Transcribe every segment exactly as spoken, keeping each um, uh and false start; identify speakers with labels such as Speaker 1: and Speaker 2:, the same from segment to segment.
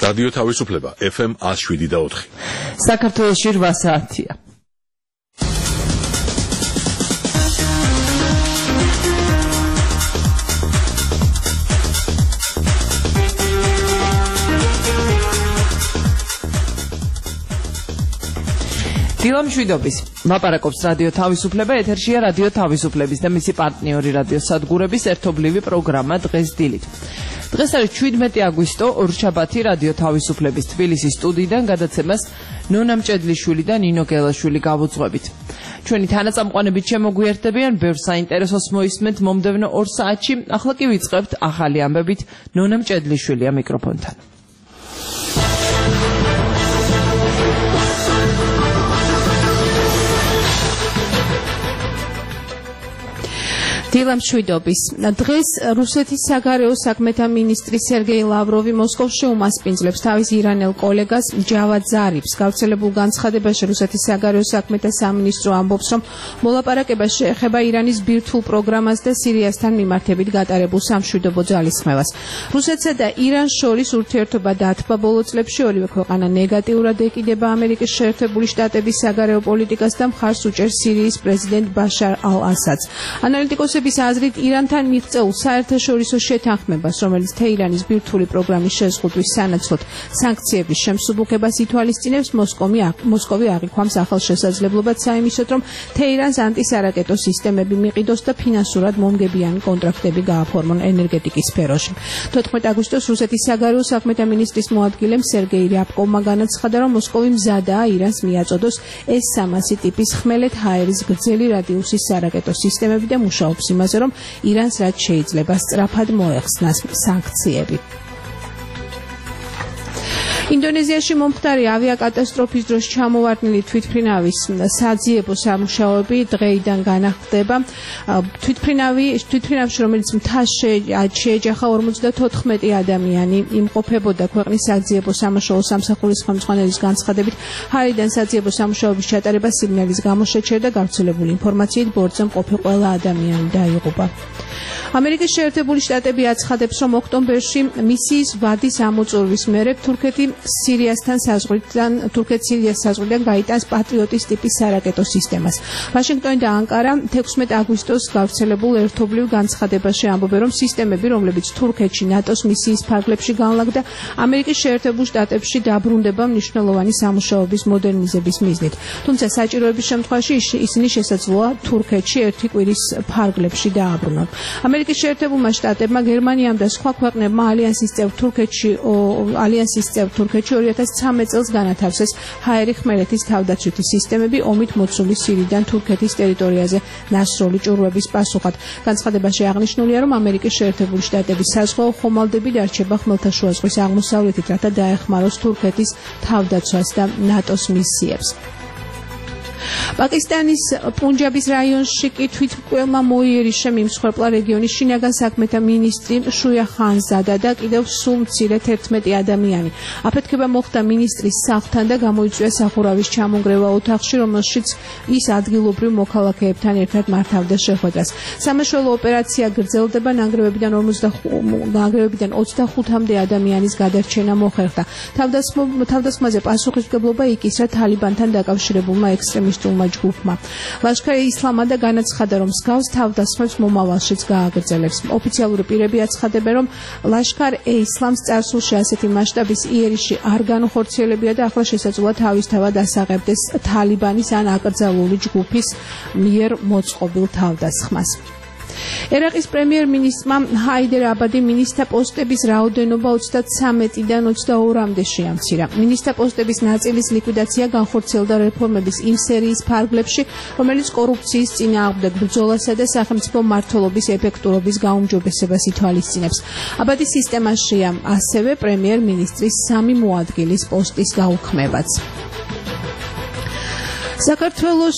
Speaker 1: რადიო თავისუფლება ეფ ემ one oh seven და four.
Speaker 2: საქართველოში რვა საათია. დილამ შვიდობის ლაპარაკობს რადიო თავისუფლება, ეთერშია რადიო თავისუფლების და მისი პარტნიორი რადიო სადგურების ერთობლივი პროგრამა დღეს დილით. დღეს არის შვიდმეტი აგვისტო, ორშაბათი, რადიო თავისუფლების თბილისის სტუდიიდან გადაცემას ნონა მჭედლიშვილი და ნინო გელაშვილი გავუძღვებით. ჩვენი თანაწამყვანებით შემოგვიერთდებიან, ბევრ საინტერესოს მოისმენთ მომდევნო ორ საათში. ახლა კი ვიწყებთ ახალი ამბებით, ნონა მჭედლიშვილია მიკროფონთან.
Speaker 3: დილამ შვიდობის. დღეს რუსეთის საგარეო საქმეთა მინისტრი სერგეი ლავროვი მოსკოვში უმასპინძლებს თავის ირანელ კოლეგას ჯავად ზარიფს. გავრცელებულ განცხადებაში რუსეთის საგარეო საქმეთა სამინისტრო ამბობს, რომ მოლაპარაკება შეეხება ირანის ბირთვულ პროგრამას და სირიასთან მიმართებით გატარებულ სამშვიდობო ძალისხმევას. რუსეთსა და ირანს შორის ურთიერთობა დათბა ბოლო წლებში, ორივე ქვეყანა ნეგატიურად ეკიდება ამერიკის შეერთებული შტატების საგარეო პოლიტიკას და მხარს უჭერს სირიის პრეზიდენტ ბაშარ ალ-ასადს. ანალიტიკოსები ის აზრით ირანთან მიღწეულ საერთაშორისო შეთანხმებას, რომელიც თეირანის ბირთვული პროგრამის შეზღუდვის სანაცვლოდ სანქციების შემსუბუქებას ითვალისწინებს, მოსკოვი აღიქვამს ახალ შესაძლებლობად საიმისოდ, რომ თეირანს ანტისარაკეტო სისტემები მიყიდოს და ფინანსურად მომგებიანი კონტრაქტები გააფორმონ ენერგეტიკის სფეროში. თოთხმეტ აგვისტოს რუსეთის საგარეო საქმეთა მინისტრის მოადგილემ სერგეი რიაბკოვმა განაცხადა, რომ მოსკოვი მზადაა ირანს მიაწოდოს ეს სამასი ტიპის ხმელეთ ჰაერის გრძელი რადიუსის სარაკეტო სისტემები და მუშაობს იმაზე, რომ ირანს რაც შეიძლება სწრაფად მოეხსნას სანქციები. ინდონეზიაში მომხდარი ავიაკატასტროფის დროს ჩამოვარდნილი თვითმფრინავის საძიებო სამუშაოები დღეიდან განახლდება. თვითმფრინავი თვითმფრინავში, რომელიც მთას შეეჯახა ორმოცდათოთხმეტი ადამიანი, იმყოფებოდა ქვეყნის საძიებო სამაშველო სამსახურის ხელმძღვანელის განცხადებით, ჰაერიდან საძიებო სამუშაოების ჩატარება სიგნალის გამო შეჩერდა. გავრცელებული ინფორმაციით ბორტზე მყოფი ყველა ადამიანი დაიღუპა. ამერიკის შეერთებული შტატები აცხადებს, რომ ოქტომბერში მისიის ვადის ამოწურვის მერე თურქეთი სირიასთან საზღვრიდან თურქეთს სირიას საზღვრიდან გაიტანს პატრიოტის ტიპის სარაკეტო სისტემას. ვაშინგტონი და ანკარა თექვსმეტ აგვისტოს გავრცელებულ ერთობლივ განცხადებაში ამბობენ, რომ სისტემები, რომლებიც თურქეთში ნატოს მისიის ფარგლებში განლაგდა, ამერიკის შეერთებულ შტატებში დაბრუნდება მნიშვნელოვანი სამუშაოების მოდერნიზების მიზნით. თუმცა საჭიროების შემთხვევაში ისინი შესაძლოა თურქეთში ერთი კვირის ფარგლებში დააბრუნონ. ამერიკის შეერთებულმა შტატებმა, გერმანიამ და სხვა ქვეყნებმა ალიანსის წევრ თურქეთში ალიანსის წევრ თურქეთში ორი ათას ცხრამეტ წელს განათავსეს ჰაერი ხმელეთის თავდაცვითი სისტემები ომით მოცული სირიიდან თურქეთის ტერიტორიაზე ნასროლი ჭურვების პასუხად. განცხადებაში აღნიშნულია, რომ ამერიკის შეერთებული შტატების საზღვაო ხომალდები დარჩება ხმელთაშუა ზღვის აღმოსავლეთით, რათა დაეხმაროს თურქეთის თავდაცვას და ნატოს მისიებს. პაკისტანის პუნჯაბის რაიონში კი თვითმკვლელმა მოიერიშე მიმსხვერპლა რეგიონის შინაგან საქმეთა მინისტრი შუია ხანზადა და კიდევ სულ მცირე თერთმეტი ადამიანი. აფეთქება მოხდა მინისტრის სახლთან და გამოიწვია სახურავის ჩამონგრევა ოთახში, რომელშიც ის ადგილობრივ მოქალაქეებთან ერთად მართავდა შეხვედრას. სამაშველო ოპერაცია გრძელდება, ნანგრევებიდან ნანგრევებიდან ოცდახუთამდე ადამიანის გადარჩენა მოხერხდა. თავდასხმაზე პასუხისმგებლობა იკისრა თალიბანთან დაკავშირებულმა ექსტრემისტულმა ჯგუფმა. ლაშქარ-ე ისლამადა განაცხადა, რომ მსგავს თავდასხმებს მომავალშიც გააგრძელებს. ოფიციალური პირები აცხადებენ, რომ ლაშქარ-ე ისლამს წარსულში ასეთი მასშტაბის იერიში არ განუხორციელებია და ახლა შესაძლოა თავისთავად ასაღებდეს თალიბანის ან აკრძალული ჯგუფის მიერ მოწყობილ თავდასხმას. ერაყის პრემიერ-მინისტრმა ჰაიდერ აბადი მინისტრთა პოსტების რაოდენობა ოცდათრამეტიდან ოცდაორმამდე შეამცირა. მინისტრთა პოსტების ნაწილის ლიკვიდაცია განხორციელდა რეფორმების იმ სერიის ფარგლებში, რომელიც კორუფციის წინააღმდეგ ბრძოლასა და სახელმწიფო მმართველობის ეფექტურობის გაუმჯობესებას ითვალისწინებს. აბადის სისტემაშია ასევე პრემიერ-მინისტრის სამი მოადგილის პოსტის გაუქმებაც. საქართველოს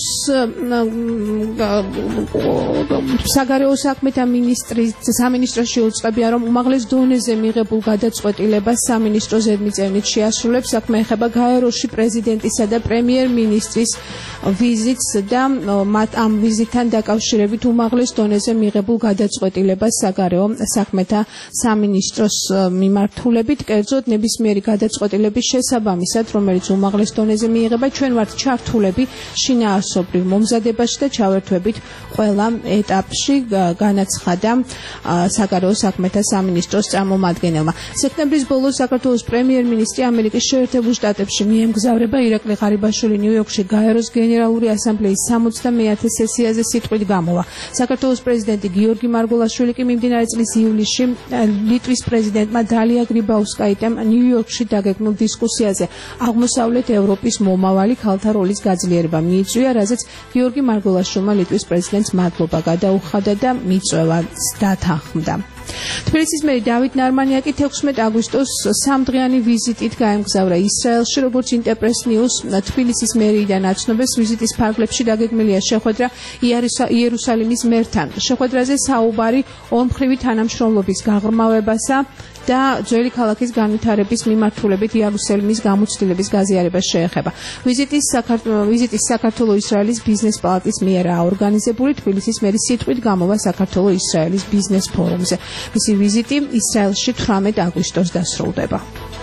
Speaker 3: საგარეო საქმეთა მინისტრის სამინისტროში უწყებია, რომ უმაღლეს დონეზე მიღებულ გადაწყვეტილებას სამინისტრო ზედმიწევნით შეასრულებს. საქმე ეხება გაეროში პრეზიდენტისა და პრემიერ-მინისტრის ვიზიტს და მათ ამ ვიზიტთან დაკავშირებით უმაღლეს დონეზე მიღებულ გადაწყვეტილებას საგარეო საქმეთა სამინისტროს მიმართულებით, კერძოდ ნებისმიერი გადაწყვეტილების შესაბამისად, რომელიც უმაღლეს დონეზე მიიღება, ჩვენ ვართ ჩართულები შინაარსობრივ მომზადებაში და ჩავერთვებით ყველა ეტაპში, განაცხადა საგარეო საქმეთა სამინისტროს წარმომადგენელმა. სექტემბრის ბოლოს საქართველოს პრემიერ-მინისტრი ამერიკის შეერთებულ შტატებში მიემგზავრება. ირაკლი ღარიბაშვილი ნიუ-იორკში გაეროს გენერალური ასამბლეის სამოცდამეათე სესიაზე სიტყვით გამოვა. საქართველოს პრეზიდენტი გიორგი მარგველაშვილი კი მიმდინარე წლის ივლისში ლიტვის პრეზიდენტმა დალია გრიბაუსკაიტემ ნიუ-იორკში დაგეგმილ დისკუსიაზე აღმოსავლეთ ევროპის მომავალი ქალთა როლის გაძლიერება მიიწვია, რაზეც გიორგი მარგველაშვილმა ლიტვის პრეზიდენტს მადლობა გადაუხადა და მიწვევა დათანხმდა. თბილისის მერი დავით ნარმანიაკი თექვსმეტ აგვისტოს სამდღიანი ვიზიტით გაემგზავრა ისრაელში, როგორც ინტერპრეს ნიუს თბილისის მერიიდან აცნობს, ვიზიტის ფარგლებში დაგეგმილია შეხვედრა იერუსალიმის მერთან. შეხვედრაზე საუბარი ორმხრივი თანამშრომლობის გაღრმავებასა და ძველი ქალაქის განვითარების მიმართულებით იერუსალიმის გამოცდილების გაზიარებას შეეხება. ვიზიტის ვიზიტის საქართველო-ისრაელის ბიზნეს პალატის მიერ აორგანიზებული თბილისის მერის სიტყვით გამოვა საქართველო-ისრაელის ბიზნეს ფორუმზე. მისი ვიზიტი ისრაელში თვრამეტ აგვისტოს დასრულდება.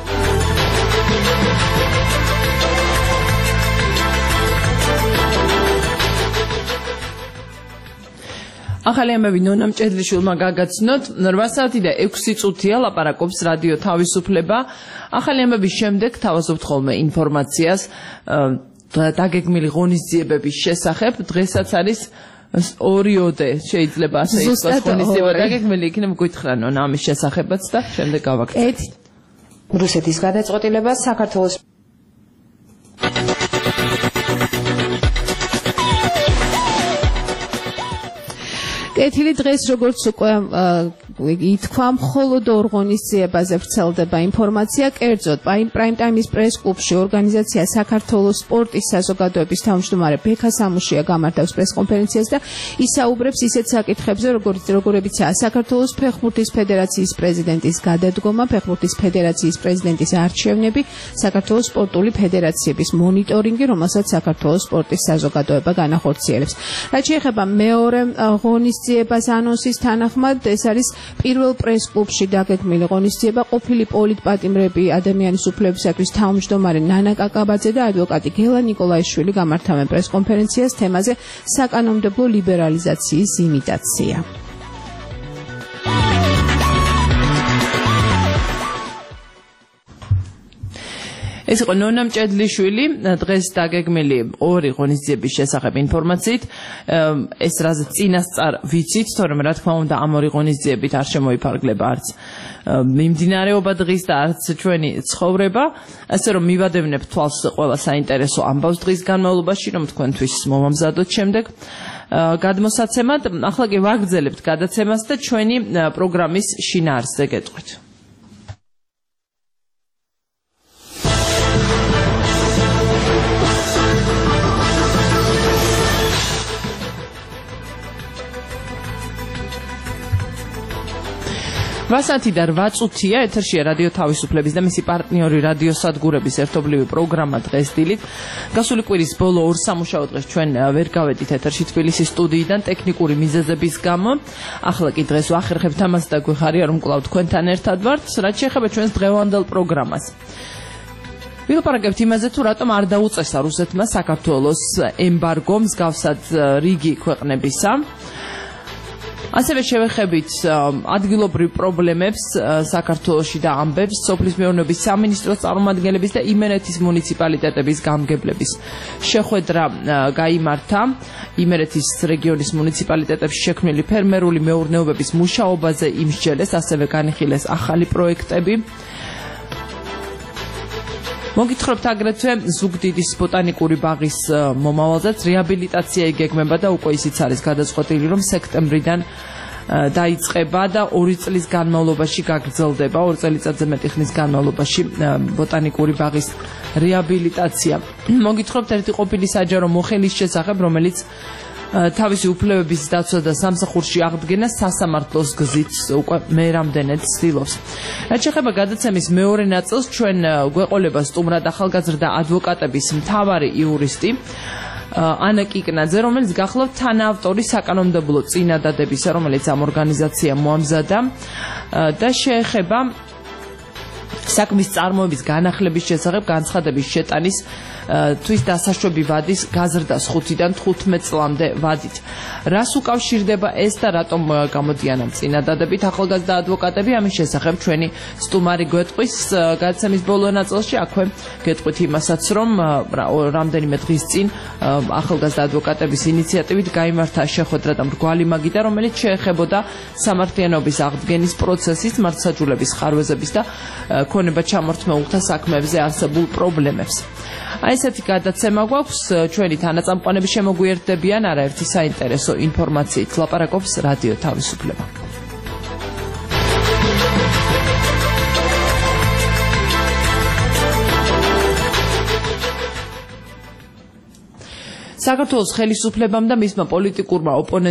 Speaker 2: ახალი ამბები ნონა მჭედლიშვილმა გაგაცნოთ. რვა საათი და ექვსი წუთია ლაპარაკობს რადიო თავისუფლება. ახალი ამბების შემდეგ თავაზობთ ხოლმე ინფორმაციას დაგეგმილი ღონისძიებების შესახებ. დღესაც არის ორიოდე, შეიძლება ასე ითქვას, ღონისძიება დაგეგმილი, იქნება გითხრა ნონა ამის შესახებაც და შემდეგ გავაკეთებთ.
Speaker 4: რუსეთის გადაწყვეტილება საქართველოს
Speaker 3: კეთილი დღეს, როგორც უკვე ითქვა, მხოლოდ ორ ღონისძიებაზე ვრცელდება ინფორმაცია. კერძოდ, პრაიმ ტაიმის პრეს კლუბში ორგანიზაცია საქართველოს სპორტის საზოგადოების თავმჯდომარე ბექა სამუშია გამართავს პრესკონფერენციას და ისაუბრებს ისეთ საკითხებზე, როგორებიცაა საქართველოს ფეხბურთის ფედერაციის პრეზიდენტის გადადგომა, ფეხბურთის ფედერაციის პრეზიდენტის არჩევნები, საქართველოს სპორტული ფედერაციების მონიტორინგი, რომელსაც საქართველოს სპორტის საზოგადოება განახორციელებს. რაც შეეხება მეორე ღონისძიებას ანონსის თანახმად, ეს არის პირველ პრეს კლუბში დაგეგმილი ღონისძიება. ყოფილი პოლიტპატიმრები ადამიანის უფლებისათვის თავმჯდომარე ნანა კაკაბაძე და ადვოკატი გელა ნიკოლაიშვილი გამართავენ პრესკონფერენციას თემაზე საკანონმდებლო ლიბერალიზაციის იმიტაცია.
Speaker 2: ეს იყო ნონა მჭედლიშვილი დღეს დაგეგმილი ორი ღონისძიების შესახებ ინფორმაციით. ეს რაზეც წინასწარ ვიცით, თორემ რა თქმა უნდა ამ ორი ღონისძიებით არ შემოიფარგლება არც მიმდინარეობა დღის და არც ჩვენი ცხოვრება. ასე რომ მივადევნებ თვალს ყველა საინტერესო ამბავს დღის განმავლობაში, რომ თქვენთვის მომამზადოთ შემდეგ გადმოსაცემად. ახლა კი ვაგრძელებთ გადაცემას და ჩვენი პროგრამის შინაარსზე გეტყვით. რვა საათი და რვა წუთია, ეთერშია რადიო თავისუფლების და მისი პარტნიორი რადიო სადგურების ერთობლივი პროგრამა დღეს დილით. გასული კვირის ბოლო ორ სამუშაო დღეს ჩვენ ვერ გავედით ეთერში თბილისის სტუდიიდან ტექნიკური მიზეზების გამო. ახლა კი დღეს ვახერხებთ ამას და გვიხარია რომ კვლავ თქვენთან ერთად ვართ, რაც შეეხება ჩვენს დღევანდელ პროგრამას. ვილაპარაკებთ იმაზე, თუ რატომ არ დაუწესა რუსეთმა საქართველოს ემბარგო მსგავსად რიგი ქვეყნებისა. ასევე შევეხებით ადგილობრივ პრობლემებს საქართველოში და ამბებს სოფლის მეურნეობის სამინისტროს წარმომადგენლების და იმერეთის მუნიციპალიტეტების გამგებლების შეხვედრა გაიმართა იმერეთის რეგიონის მუნიციპალიტეტებში შექმნილი ფერმერული მეურნეობების მუშაობაზე იმსჯელეს, ასევე განიხილეს ახალი პროექტები. მოგითხრობთ აგრეთვე ზუგდიდის ბოტანიკური ბაღის მომავალზეც რეაბილიტაცია იგეგმება და უკვე ისიც არის გადაწყვეტილი, რომ სექტემბრიდან დაიწყება და ორი წლის განმავლობაში გაგრძელდება, ორი წელიწადზე მეტი ხნის განმავლობაში ბოტანიკური ბაღის რეაბილიტაცია. მოგითხრობთ ერთი ყოფილი საჯარო მოხელის შესახებ, რომელიც თავისი უფლებების დაცვა და სამსახურში აღდგენა სასამართლოს გზით უკვე მე რამდენად ცდილობს. რაც შეეხება გადაცემის მეორე ნაწილს, ჩვენ გვეყოლება სტუმრად ახალგაზრდა ადვოკატების მთავარი იურისტი ანა კიკნაძე, რომელიც გახლავთ თანაავტორი საკანონმდებლო წინადადებისა, რომელიც ამ ორგანიზაციამ მოამზადა და შეეხება საქმის წარმოების განახლების შესახებ განცხადების შეტანის თვის დასაშვები ვადის გაზრდას ხუთიდან თხუთმეტ წლამდე ვადით. რას უკავშირდება ეს და რატომ გამოდიან ამ წინადადებით ახალგაზრდა ადვოკატები? ამის შესახებ ჩვენი სტუმარი გვეტყვის გადაცემის ბოლო ნაწილში. აქვე გეტყვით იმასაც, რომ რამდენიმე დღის წინ ახალგაზრდა ადვოკატების ინიციატივით გაიმართა შეხვედრა და მრგვალი მაგიდა, რომელიც შეეხებოდა სამართლიანობის აღდგენის პროცესის, მართლმსაჯულების ხარვეზების და ქონება ჩამორთმეულთა საქმეებზე არსებულ პრობლემებს. აი ესეთი გადაცემა გვაქვს, ჩვენი თანაწამყვანები შემოგვიერთდებიან არაერთი საინტერესო ინფორმაციით. ლაპარაკობს რადიო თავისუფლება. საქართველოს ხელისუფლებამ და მისმა პოლიტიკურმა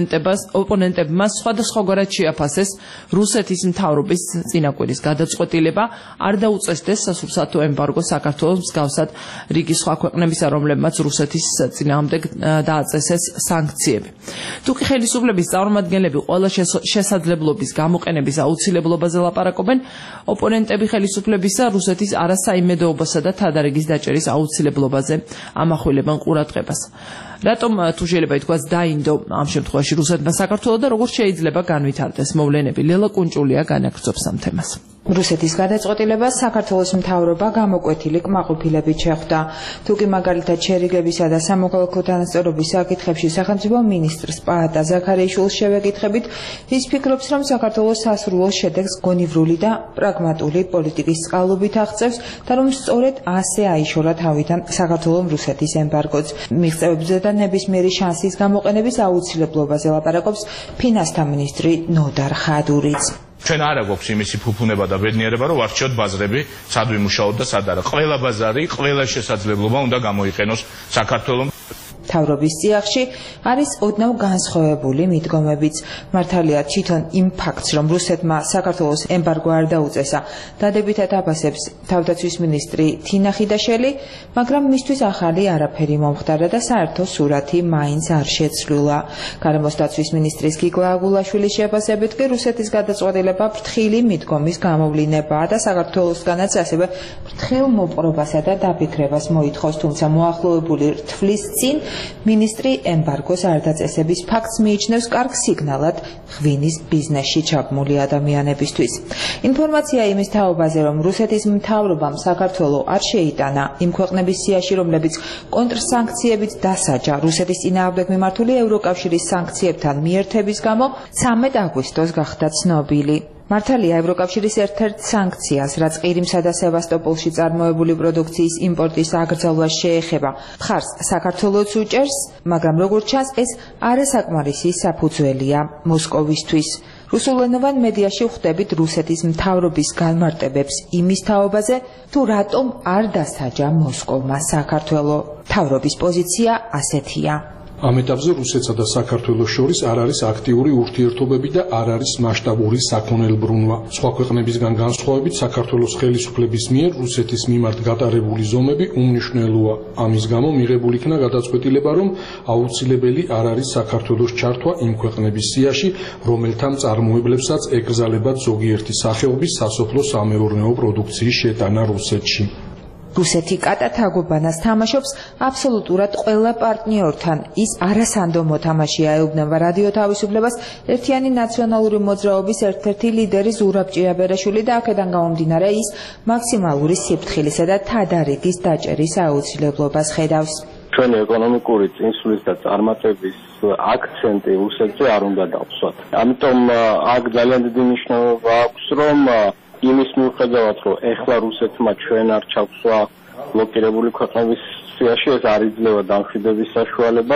Speaker 2: ოპონენტებმა სხვადასხვაგვარად შეაფასეს რუსეთის მთავრობის წინაკვირის გადაწყვეტილება, არ დაუწესდეს სასურსათო ემბარგო საქართველოს მსგავსად რიგი სხვა ქვეყნებისა, რომლებმაც რუსეთის წინააღმდეგ დააწესეს სანქციები. თუკი ხელისუფლების წარმომადგენლები ყველა შესაძლებლობის გამოყენების აუცილებლობაზე ლაპარაკობენ, ოპონენტები ხელისუფლებისა რუსეთის არასაიმედოობასა და თადარიგის დაჭერის აუცილებლობაზე ამახვილებენ ყურადღებას. რატომ თუ შეიძლება ითქვას დაინდო ამ შემთხვევაში რუსეთმა საქართველოს და როგორ შეიძლება განვითარდეს მოვლენები? ლელა კუნჭულია განაგრძობს ამ თემას.
Speaker 4: რუსეთის გადაწყვეტილებას საქართველოს მთავრობა გამოკვეთილი კმაყოფილებით შეხვდა. თუკი მაგალითად შერიგებისა და სამოქალაქო თანასწორობის საკითხებში სახელმწიფო მინისტრს პაატა ზაქარიაშვილს შევეკითხებით, ის ფიქრობს, რომ საქართველოს სასურველ შედეგს გონივრული და პრაგმატული პოლიტიკის წყალობით აღწევს და რომ სწორედ ასე აიშორა თავიდან საქართველოს რუსეთის ემბარგოც. მიღწევებზე და ნებისმიერი შანსის გამოყენების აუცილებლობაზე ლაპარაკობს ფინანსთა მინისტრი ნოდარ ხადურიც.
Speaker 5: ჩვენ არა გვაქვს იმისი ფუფუნება და ბედნიერება, რომ ვარჩიოთ ბაზრები, სად ვიმუშაოთ და სად არა. ყველა ბაზარი, ყველა შესაძლებლობა უნდა გამოიყენოს საქართველოს. მთავრობის წიაღში არის ოდნავ განსხვავებული მიდგომებიც. მართალია თვითონ იმ ფაქტს, რომ რუსეთმა საქართველოს ემბარგო არ დაუწესა, დადებითად აფასებს თავდაცვის მინისტრი თინა ხიდაშელი, მაგრამ მისთვის ახალი არაფერი მომხდარა და საერთო სურათი მაინც არ შეცვლილა. გარემოს დაცვის მინისტრის გიგლა აგულაშვილის შეფასებით კი რუსეთის გადაწყვეტილება ფრთხილი მიდგომის გამოვლინებაა და საქართველოსგანაც ასევე ფრთხილ მოპყრობასა და დაფიქრებას მოითხოვს, თუმცა მოახლოებული რთვლის წინ მინისტრი ემბარგოს არ დაწესების ფაქტს მიიჩნევს კარგ სიგნალად ღვინის ბიზნესში ჩაბმული ადამიანებისთვის. ინფორმაცია იმის თაობაზე, რომ რუსეთის მთავრობამ საქართველოს არ შეიტანა იმ ქვეყნების სიაში, რომლებიც კონტრსანქციებით დასაჯა რუსეთის წინააღმდეგ მიმართული ევროკავშირის სანქციებთან მიერთების გამო, ცამეტ აგვისტოს გახდა ცნობილი. მართალია ევროკავშირის ერთ-ერთ სანქციას, რაც ყირიმსა და სევასტოპოლში წარმოებული პროდუქციის იმპორტის აკრძალვას შეეხება, მხარს საქართველოს უჭერს, მაგრამ როგორც ჩანს, ეს არასაკმარისი საფუძველია მოსკოვისთვის. რუსულენოვან მედიაში ვხვდებით რუსეთის მთავრობის განმარტებებს იმის თაობაზე, თუ რატომ არ დასაჯა მოსკოვმა საქართველოს. მთავრობის პოზიცია ასეთია.
Speaker 6: ამ ეტაპზე რუსეთსა და საქართველოს შორის არ არის აქტიური ურთიერთობები და არ არის მასშტაბური საქონელბრუნვა. სხვა ქვეყნებისგან განსხვავებით, საქართველოს ხელისუფლების მიერ რუსეთის მიმართ გატარებული ზომები უმნიშვნელოა. ამის გამო მიღებული იქნა გადაწყვეტილება, რომ აუცილებელი არ არის საქართველოს ჩართვა იმ ქვეყნების სიაში, რომელთა მწარმოებლებსაც ეკრძალებათ ზოგიერთი სახეობის სასოფლო-სამეურნეო პროდუქციის შეტანა რუსეთში.
Speaker 4: რუსეთი კატათაგობანას თამაშობს აბსოლუტურად ყველა პარტნიორთან. ის არასანდო მოთამაშე აეუბნება რადიო თავისუფლებას ერთიანი ნაციონალური მოძრაობის ერთ-ერთი ლიდერი ზურაბ ჭიაბერაშვილი და აქედან გამომდინარე ის მაქსიმალური სიფრთხილისა და თადარიგის დაჭერის აუცილებლობას ხედავს.
Speaker 7: ჩვენი ეკონომიკური წინსვლის და წარმატების აქცენტი რუსეთზე არ უნდა დავსვათ. ამიტომ აქ ძალიან დიდი მნიშვნელობა აქვს, რომ იმის მიუხედავად, რომ ეხლა რუსეთმა ჩვენ არ ჩაგვსვა ბლოკირებული ქვეყნების სიაში, ეს არ იძლევა დამშვიდების საშუალებას.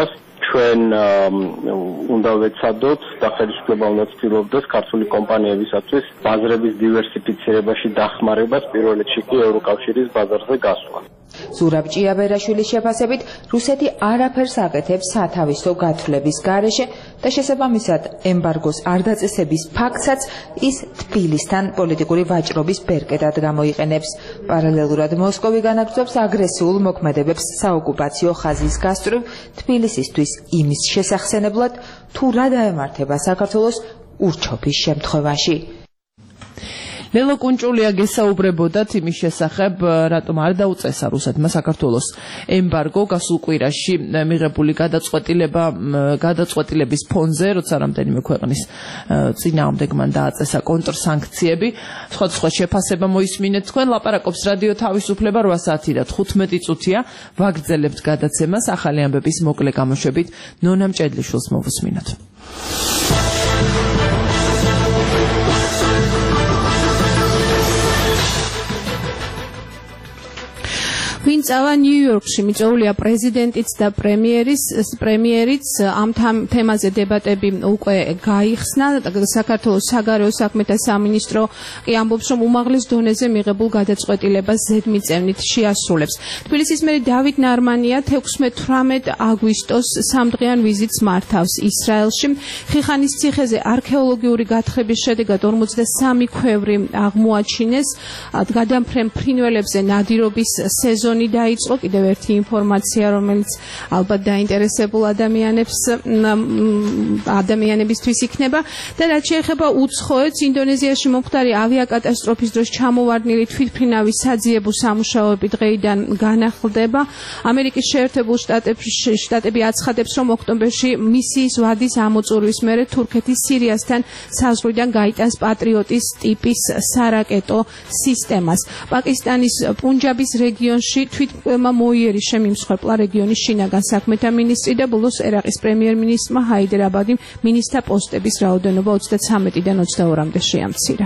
Speaker 7: ჩვენ უნდა ვეცადოთ და ხელისუფლება უნდა ცდილობდეს ქართული კომპანიებისათვის ბაზრების დივერსიფიცირებაში დახმარებას, პირველ რიგში კი ევროკავშირის ბაზარზე გასვლა.
Speaker 4: ზურაბ ჭიაბერაშვილის შეფასებით, რუსეთი არაფერს აკეთებს სათავისო გათვლების გარეშე და შესაბამისად ემბარგოს არ დაწესების ფაქტსაც ის თბილისთან პოლიტიკური ვაჭრობის ბერკეტად გამოიყენებს. პარალელურად მოსკოვი განაგრძობს აგრესიულ მოქმედებებს საოკუპაციო ხაზის გასწვრივ თბილისისთვის იმის შესახსენებლად, თუ რა დაემართება საქართველოს ურჩოფის შემთხვევაში.
Speaker 2: ლელო კუნჭულია გესაუბრებოდათ იმის შესახებ, რატომ არ დაუწესა რუსეთმა საქართველოს ემბარგო გასულ კვირაში მიღებული გადაწყვეტილება გადაწყვეტილების ფონზე, როცა რამდენიმე ქვეყნის წინააღმდეგ მან დააწესა კონტრსანქციები. სხვადასხვა შეფასება მოისმინეთ თქვენ. ლაპარაკობს რადიო თავისუფლება რვა საათი და თხუთმეტი წუთია. ვაგრძელებთ გადაცემას ახალი ამბების მოკლე გამოშვებით. ნონა მჭედლიშვილს მოვუსმინოთ.
Speaker 3: ვინ წავა ნიუ-იორკში, მიწოულია პრეზიდენტიც და პრემიერის პრემიერიც ამ თემაზე დებატები უკვე გაიხსნა. საქართველოს საგარეო საქმეთა სამინისტრო კი ამბობს, რომ უმაღლეს დონეზე მიღებულ გადაწყვეტილებას ზედმიწევნით შეასრულებს. თბილისის მერი დავით ნარმანია თექვსმეტ თვრამეტ აგვისტოს სამდღიან ვიზიტს მართავს ისრაელში. ხიხანის ციხეზე არქეოლოგიური გათხრების შედეგად ორმოცდასამი ქვევრი აღმოაჩინეს. გადამფრენ ფრინველებზე ნადირობის სეზონი დაიწყო. კიდევ ერთი ინფორმაცია, რომელიც ალბათ დაინტერესებულ ადამიანებს ადამიანებისთვის იქნება და რაც შეეხება უცხოეთს, ინდონეზიაში მომხდარი ავიაკატასტროფის დროს ჩამოვარდნილი თვითმფრინავის საძიებო სამუშაოები დღეიდან განახლდება. ამერიკის შეერთებულ შტატები აცხადებს, რომ ოქტომბერში მისიის ვადის ამოწურვის მერე თურქეთის სირიასთან საზღვრიდან გაიტანს პატრიოტის ტიპის სარაკეტო სისტემას. პაკისტანის პუნჯაბის რეგიონში თვითმფრინავმა მოიერიშე მიმსხვერპლა რეგიონის შინაგან საქმეთა მინისტრი და ბოლოს ერაყის პრემიერ-მინისტრმა ჰაიდერ აბადი მინისტრთა პოსტების რაოდენობა ოცდათვრამეტიდან ოცდაორმამდე შეამცირა.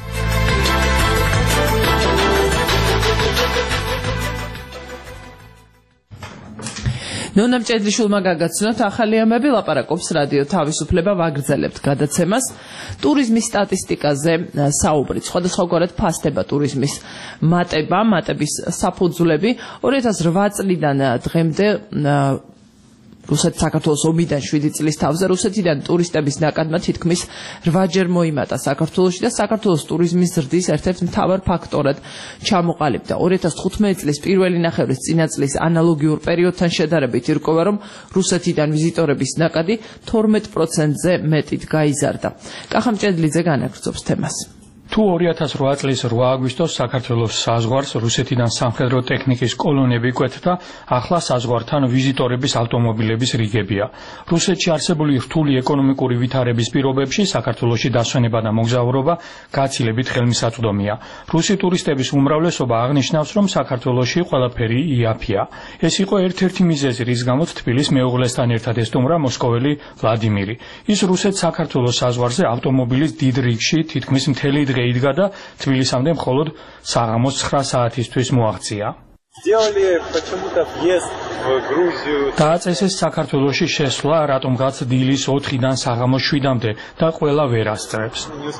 Speaker 2: ნონა მჭედლიშვილმა გაგაცნოთ ახალი ამბები, ლაპარაკობს რადიო თავისუფლება, ვაგრძელებთ გადაცემას. ტურიზმის სტატისტიკაზე საუბრით, სხვადასხვაგვარად ფასდება ტურიზმის მატება, მატების საფუძვლები. ორი ათას რვა წლიდან დღემდე რუსეთ საქართველოს ომიდან შვიდი წლის თავზე რუსეთიდან ტურისტების ნაკადმა თითქმის რვაჯერ მოიმატა საქართველოში და საქართველოს ტურიზმის ზრდის ერთ-ერთ მთავარ ფაქტორად ჩამოყალიბდა. ორი ათას თხუთმეტი წლის პირველი ნახევრის წინა წლის ანალოგიურ პერიოდთან შედარებით ირკვევა, რომ რუსეთიდან ვიზიტორების ნაკადი თორმეტ პროცენტზე მეტით გაიზარდა. კახა მჭედლიძე განაგრძობს თემას.
Speaker 8: თუ ორი ათას რვა წლის რვა აგვისტოს საქართველოს საზღვარს რუსეთიდან სამხედრო ტექნიკის კოლონები კვეთდა, ახლა საზღვართან ვიზიტორების ავტომობილების რიგებია. რუსეთში არსებული რთული ეკონომიკური ვითარების პირობებში საქართველოში დასვენება და მოგზაურობა გაცილებით ხელმისაწვდომია. რუსი ტურისტების უმრავლესობა აღნიშნავს, რომ საქართველოში ყველაფერი იაფია. ეს იყო ერთ-ერთი მიზეზი, რის გამოც თბილის მეუღლესთან ერთად ესტუმრა მოსკოველი ვლადიმირი. ის რუსეთ-საქართველოს საზღვარზე ავტომობილის დიდ რიგში თითქმის მთელი დღე იდგა და თბილისამდე მხოლოდ საღამოს ცხრა საათისთვის მოაღწია. დააწესეს საქართველოში შესვლა, რატომღაც დილის ოთხიდან საღამოს შვიდამდე და ყველა ვერ ასწრებს.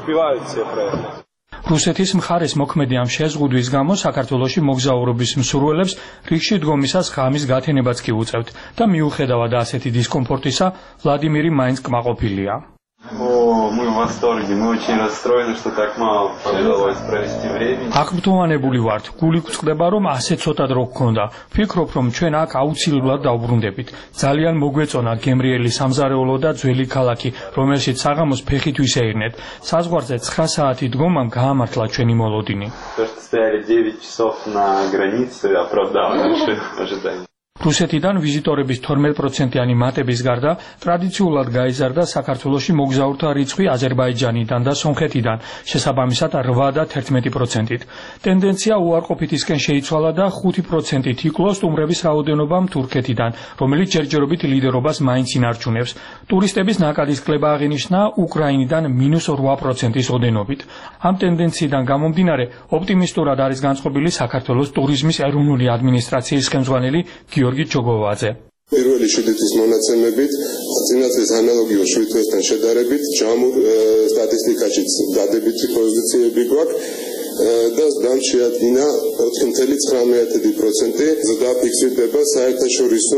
Speaker 8: რუსეთის მხარეს მოქმედი ამ შეზღუდვის გამო საქართველოში მოგზაურობის მსურველებს რიგში დგომისას ღამის გათენებაც კი უწევთ და მიუხედავად ასეთი დისკომფორტისა, ვლადიმირი მაინც კმაყოფილია.
Speaker 9: О, мы в восторге, мы очень расстроены, что так мало удалось провести времени.
Speaker 8: Აკმტოვანებული ვართ, გული გვწყდება, რომ ასე ცოტა დრო გქონდა. ვფიქრობ, რომ ჩვენ აქ აუცილებლად დავბრუნდებით. ძალიან მოგვეწონა გემრიელი სამზარეულო და ძველი ქალაქი, რომელშიც საღამოს ფეხით ვისეირნეთ. საზღვარზე ცხრა საათი დგომამ გაამართლა ჩვენი მოლოდინი.
Speaker 9: То, что стояли девять часов на границе, оправдало наши ожидания.
Speaker 8: რუსეთიდან ვიზიტორების თორმეტ პროცენტიანი მატების გარდა ტრადიციულად გაიზარდა საქართველოში მოგზაურთა რიცხვი აზერბაიჯანიდან და სომხეთიდან, შესაბამისად რვა და თერთმეტი პროცენტით. ტენდენცია უარყოფითისკენ შეიცვალა და ხუთი პროცენტით იკლო სტუმრების რაოდენობამ თურქეთიდან, რომელიც ჯერჯერობით ლიდერობას მაინც ინარჩუნებს. ტურისტების ნაკადის კლება აღინიშნა უკრაინიდან მინუს რვა პროცენტის ოდენობით. ამ ტენდენციიდან გამომდინარე, ოპტიმისტურად არის განწყობილი საქართველოს ტურიზმის ეროვნული ადმინისტრაციის ხელმძღვანელი გიორგი ჩოგოვაძე.
Speaker 10: პირველი შვიდი თვის მონაცემებით წინა წლის ანალოგიურ შვიდ თვესთან შედარებით ჯამურ სტატისტიკაშიც დადებითი პოზიციები გვაქვს და დამშეადგინა ოთხი წელი ცხრამეტი პროცენტი ზრდა ფიქსირდება საერთაშორისო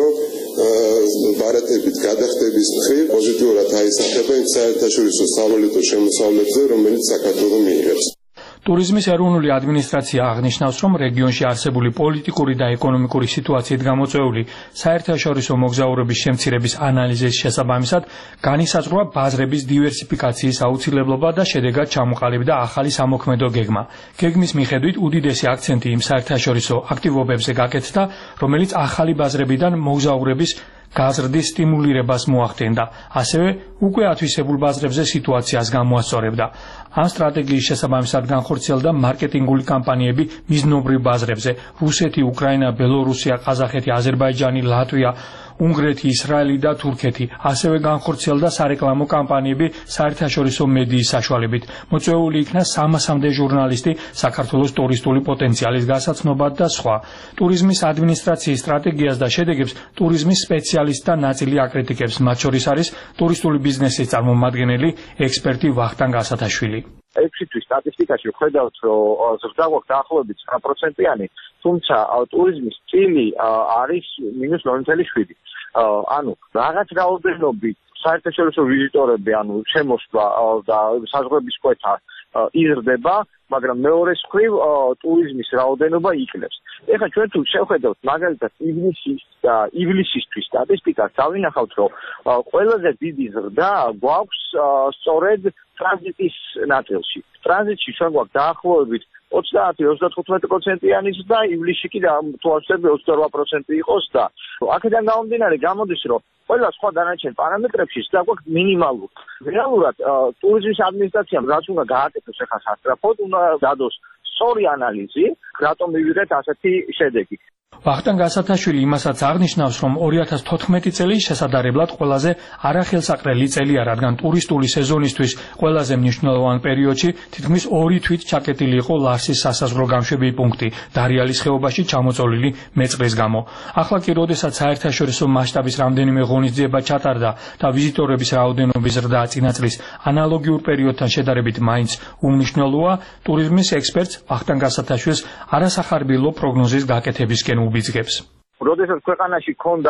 Speaker 10: ბარათებით გადახდების მხრივ პოზიტიურად აისახება იმ საერთაშორისო სავალუტო შემოსავლებზე, რომელიც საქართველო მიიღებს.
Speaker 8: ტურიზმის ეროვნული ადმინისტრაცია აღნიშნავს, რომ რეგიონში არსებული პოლიტიკური და ეკონომიკური სიტუაციით გამოწვეული საერთაშორისო მოგზაურობის შემცირების ანალიზის შესაბამისად განისაზღვრა ბაზრების დივერსიფიკაციის აუცილებლობა და შედეგად ჩამოყალიბდა ახალი სამოქმედო გეგმა. გეგმის მიხედვით უდიდესი აქცენტი იმ საერთაშორისო აქტივობებზე გაკეთდა, რომელიც ახალი ბაზრებიდან მოგზაურების გაზრდის სტიმულირებას მოახდენდა, ასევე უკვე ათვისებულ ბაზრებზე სიტუაციას გამოასწორებდა. ამ სტრატეგიის შესაბამისად განხორციელდა მარკეტინგული კამპანიები მიზნობრივ ბაზრებზე: რუსეთი, უკრაინა, ბელორუსია, ყაზახეთი, აზერბაიჯანი, ლატვია, უნგრეთი, ისრაელი და თურქეთი. ასევე განხორციელდა სარეკლამო კამპანიები საერთაშორისო მედიის საშუალებით. მოწვეული იქნა სამასამდე ჟურნალისტი საქართველოს ტურისტული პოტენციალის გასაცნობად და სხვა. ტურიზმის ადმინისტრაციის სტრატეგიას და შედეგებს ტურიზმის სპეციალისტთა ნაწილი აკრიტიკებს, მათ შორის არის ტურისტული ბიზნესის წარმომადგენელი ექსპერტი ვახტანგ ასათაშვილი.
Speaker 11: ექვსი თვის სტატისტიკაში ვხედავთ, რომ ზრდა გვაქვს დაახლოებით ცხრა პროცენტიანი, თუმცა ტურიზმის წილი არის მინუს ნული წელი შვიდი. ანუ რაღაც რაოდენობით საერთაშორისო ვიზიტორები, ანუ შემოსვლა და საზღვრების კვეთა იზრდება, მაგრამ მეორეს მხრივ ტურიზმის რაოდენობა იკლებს. ეხლა ჩვენ თუ შევხედავთ მაგალითად ივნისის და ივლისისთვის სტატისტიკას, დავინახავთ, რომ ყველაზე დიდი ზრდა გვაქვს სწორედ ტრანზიტის ნაწილში. ტრანზიტში ჩვენ გვაქვს დაახლოებით ოცდაათი ოცდათხუთმეტი პროცენტიანი და ივლისში კი თუ ავსებდი ოცდარვა პროცენტი იყოს და აქედან გამომდინარე გამოდის, რომ ყველა სხვა დანარჩენ პარამეტრებში ზრდა გვაქვს მინიმალური. რეალურად ტურიზმის ადმინისტრაციამ რაც უნდა გააკეთოს ახლა სასწრაფოდ, უნდა დადოს სწორი ანალიზი, რატომ მივიღეთ ასეთი შედეგი.
Speaker 8: ვახტანგ ასათაშვილი იმასაც აღნიშნავს, რომ ორი ათას თოთხმეტი წელი შესადარებლად ყველაზე არახელსაყრელი წელია, რადგან ტურისტული სეზონისთვის ყველაზე მნიშვნელოვან პერიოდში თითქმის ორი თვით ჩაკეტილი იყო ლარსის სასაზღვრო გამშვები პუნქტი დარიალის ხეობაში ჩამოწოლილი მეწყრის გამო. ახლა კი, როდესაც საერთაშორისო მასშტაბის რამდენიმე ღონისძიება ჩატარდა და ვიზიტორების რაოდენობის ზრდა წინა წლის ანალოგიურ პერიოდთან შედარებით მაინც უმნიშვნელოა, ტურიზმის ექსპერტს ვახტანგ ასათაშვილს არასახარბიელო პროგნოზის გაკეთებისკენ უბიძგებს.
Speaker 11: როდესაც ქვეყანაში ქონდა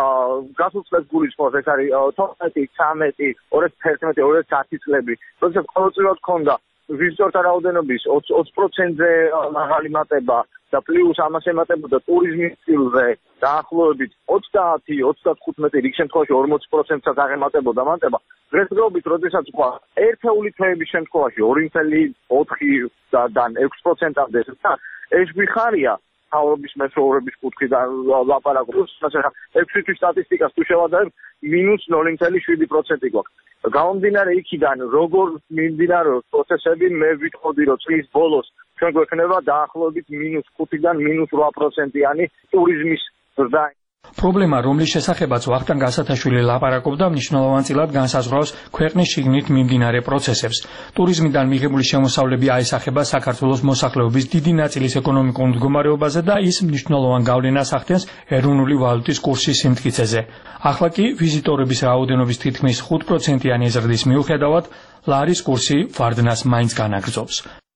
Speaker 11: გასულ წლებს გულისხმობს, ეს არის თორმეტი, ცხრამეტი, ორი ათას ერთმეტი, ორი ათას ათი წლები, როდესაც ყოველწლიურად ქონდა ვიზიტორთა რაოდენობის ოცი პროცენტზე მაღალი მატება და პლუს ამას ემატებოდა ტურიზმის წილზე დაახლოებით ოცდაათი ოცდათხუთმეტი, რიგ შემთხვევაში ორმოცი პროცენტსაც აღემატებოდა მატება. დღესდღეობით, როდესაც ყვა ერთეული თვეების შემთხვევაში ორი წელი ოთხიდან ექვსი პროცენტამდე და ეს გვიხარია თავრობის მეთაურების კუთხიდან ლაპარაკობს, მაგრამ ექვსი თვის სტატისტიკას თუ შევადარებ, მინუს ნული წელი შვიდი პროცენტი გვაქვს. გამომდინარე იქიდან, როგორ მიმდინარეობს პროცესები, მე ვიტყოდი, რომ წლის ბოლოს ჩვენ გვექნება დაახლოებით მინუს ხუთიდან მინუს რვა პროცენტიანი ტურიზმის ზრდა.
Speaker 8: პრობლემა, რომლის შესახებაც ვახტანგ ასათაშვილი ლაპარაკობდა, მნიშვნელოვანწილად განსაზღვრავს ქვეყნის შიგნით მიმდინარე პროცესებს. ტურიზმიდან მიღებული შემოსავლები აისახება საქართველოს მოსახლეობის დიდი ნაწილის ეკონომიკურ მდგომარეობაზე და ის მნიშვნელოვან გავლენას ახდენს ეროვნული ვალუტის კურსის სიმტკიცეზე. ახლა კი ვიზიტორების რაოდენობის თითქმის ხუთ პროცენტიანი ზრდის მიუხედავად, ლარის კურსი ვარდნას მაინც განაგრძობს.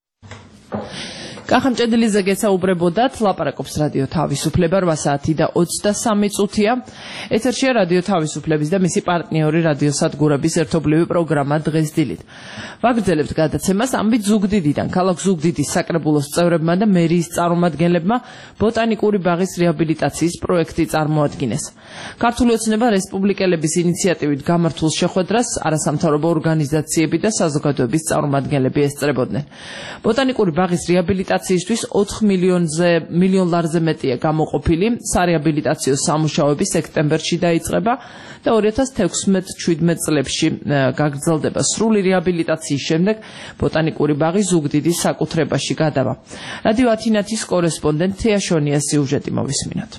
Speaker 2: კახამჭედლიზე გესაუბრებოდათ, ლაპარაკობს რადიო თავისუფლება, რვა საათი და ოცდასამი წუთია. ეთერშია რადიო თავისუფლების და მისი პარტნიორი რადიოსადგურების ერთობლივი პროგრამა დღეს დილით. ვაგრძელებთ გადაცემას ამბით ზუგდიდიდან. ქალაქ ზუგდიდის საკრებულოს წევრებმა და მერიის წარმომადგენლებმა ბოტანიკური ბაღის რეაბილიტაციის პროექტი წარმოადგინეს. ქართული ოცნება რესპუბლიკელების ინიციატივით გამართულ შეხვედრას არასამთავრობო ორგანიზაციები და საზოგადოების წარმომადგენლები ესწრებოდნენ. ბოტანიკური ბაღის რეაბილიტაციისთვის ოთხ მილიონზე მილიონ ლარზე მეტია გამოყოფილი. სარეაბილიტაციო სამუშაოები სექტემბერში დაიწყება და ორი ათას თექვსმეტ შვიდმეტ წლებში გაგრძელდება. სრული რეაბილიტაციის შემდეგ ბოტანიკური ბაღი ზუგდიდის საკუთრებაში გადავა. რადიო ათინათის კორესპონდენტ თეა შონიას სიუჟეტი მოვისმინოთ.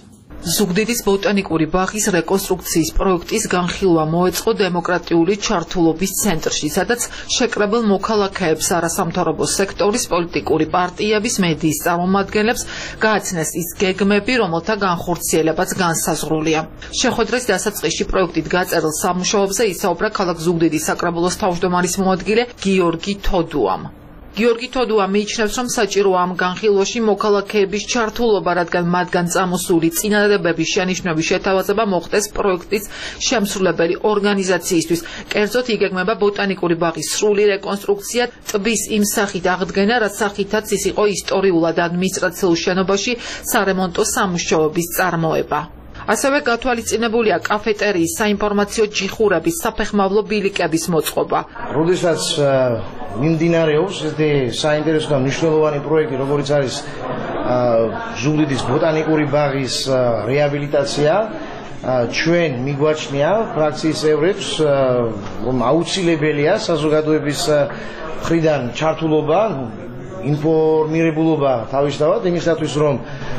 Speaker 2: ზუგდიდის ბოტანიკური ბაღის რეკონსტრუქციის პროექტის განხილვა მოეწყო დემოკრატიული ჩართულობის ცენტრში, სადაც შეკრებილ მოქალაქეებს, არასამთავრობო სექტორის, პოლიტიკური პარტიების, მედიის წარმომადგენლებს გააცნეს ის გეგმები, რომელთა განხორციელებაც განსაზღვრულია. შეხვედრის დასაწყისში პროექტით გაწერილ სამუშაოებზე ისაუბრა ქალაქ ზუგდიდის საკრებულოს თავმჯდომარის მოადგილე გიორგი თოდუამ. გიორგი თოდუა მიიჩნევს, რომ საჭიროა ამ განხილვაში მოქალაქეების ჩართულობა, რადგან მათგან წამოსული წინადადებების შენიშვნების შეთავაზება მოხდეს პროექტის შემსრულებელი ორგანიზაციისთვის. კერძოდ იგეგმება ბოტანიკური ბაღის სრული რეკონსტრუქცია, ტბის იმ სახით აღდგენა, რაც სახითაც ის იყო ისტორიულად ადმინისტრაციულ შენობაში სარემონტო სამუშაოების წარმოება. ასევე გათვალისწინებულია კაფეტერიის, საინფორმაციო ჯიხურების, საფეხმავლო ბილიკების მოწყობა.
Speaker 12: როდესაც მიმდინარეობს ესეთი საინტერესო და მნიშვნელოვანი პროექტი, როგორც არის ზუგდიდის ბოტანიკური ბაღის რეაბილიტაცია, ჩვენ მიგვაჩნია ფრაქციის წევრებს, რომ აუცილებელია საზოგადოების მხრიდან ჩართულობა, ინფორმირებულობა თავისთავად იმისათვის, რომ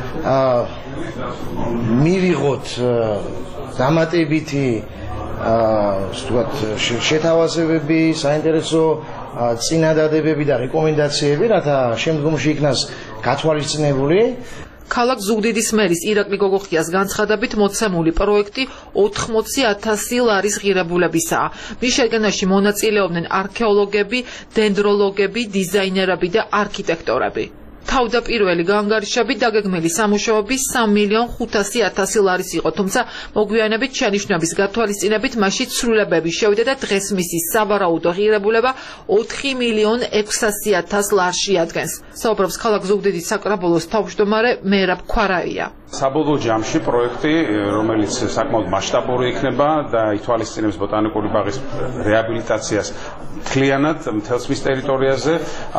Speaker 12: მივიღოთ დამატებითი შეთავაზებები, საინტერესო წინადადებები და რეკომენდაციები, რათა შემდგომში იქნას გათვალისწინებული.
Speaker 2: ქალაქ ზუგდიდის მერის ირაკლი გოგოხიას განცხადებით, მოცემული პროექტი ოთხმოცი ათასი ლარის ღირებულებისაა. მის შედგენაში მონაწილეობდნენ არქეოლოგები, დენდროლოგები, დიზაინერები და არქიტექტორები. თავდაპირველი განგარიშები დაგეგმილი სამუშაოების სამი მილიონ ხუთასი ათასი ლარის იყო, თუმცა მოგვიანებით შენიშვნების გათვალისწინებით მასში ცვლილებები შევიდა და დღეს მისი სავარაუდო ღირებულება ოთხი მილიონ ექვსასი ათას ლარში ადგენს. საუბრობს ქალაქ ზუგდიდის საკრებულოს თავმჯდომარე მერაბ ქვარაია.
Speaker 13: საბოლოო ჯამში პროექტი, რომელიც საკმაოდ მასშტაბური იქნება და ითვალისწინებს ბოტანიკური ბაღის რეაბილიტაციას მთლიანად მთელს მის ტერიტორიაზე,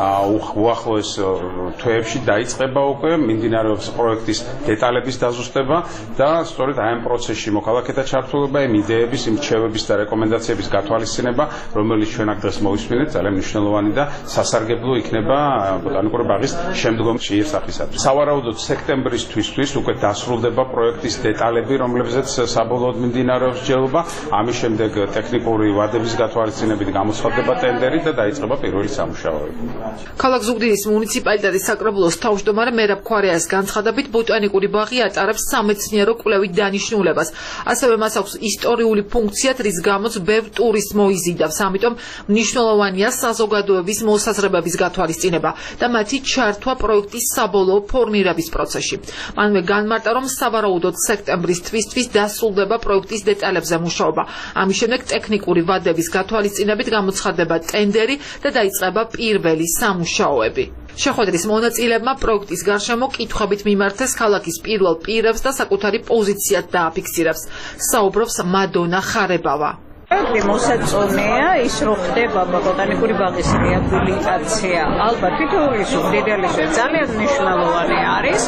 Speaker 13: უახლოეს თვეებში დაიწყება უკვე, მიმდინარეობს პროექტის დეტალების დაზუსტება და სწორედ აი ამ პროცესში მოქალაქეთა ჩართულობა, იმ იდეების, იმ რჩევების და რეკომენდაციების გათვალისწინება, რომელიც ჩვენ აქ დღეს მოვისმინეთ, ძალიან მნიშვნელოვანი და სასარგებლო იქნება ბოტანიკური ბაღის შემდგომში იერსახისათვის. სავარაუდოდ სექტემბრისთვისთვის უკვე დასრულდება პროექტის დეტალები, რომლებზეც საბოლოოდ მიმდინარეობს ჯერობა. ამის შემდეგ ტექნიკური ვადების გათვალისწინებით გამოცხადდება ტენდერი და დაიწყება პირველი სამუშაოები.
Speaker 2: ქალაქ ზუგდიდის მუნიციპალიტეტის საკრებულოს თავმჯდომარე მერაბ ქვარაიას განცხადებით, ბოტანიკური ბაღი ატარებს სამეცნიერო კვლევით დანიშნულებას. ასევე მას აქვს ისტორიული ფუნქციათ, რის გამოც ბევრ ტურისტს მოიზიდავს, ამიტომ მნიშვნელოვანია საზოგადოების მოსაზრებების გათვალისწინება და მათი ჩართვა პროექტის საბოლოო ფორმირების პროცესში. მანვე განმარტა, რომ სავარაუდოდ სექტემბრის თვისთვის დასრულდება პროექტის დეტალებზე მუშაობა. ამის შემდეგ ტექნიკური ვადების გათვალისწინებით გამოცხადდება ტენდერი და დაიწყება პირველი სამუშაოები. შეხვედრის მონაწილეებმა პროექტის გარშემო კითხვებით მიმართეს ქალაქის პირველ პირებს და საკუთარი პოზიციად დააფიქსირებს. საუბრობს მადონა ხარებავა.
Speaker 14: პროექტი მოსაწონეა ის, რომ ხდება ბოტანიკური ბაღის რეაბილიტაცია. ალბათ თითოეული ზუგდიდელისთვის ძალიან მნიშვნელოვანი არის.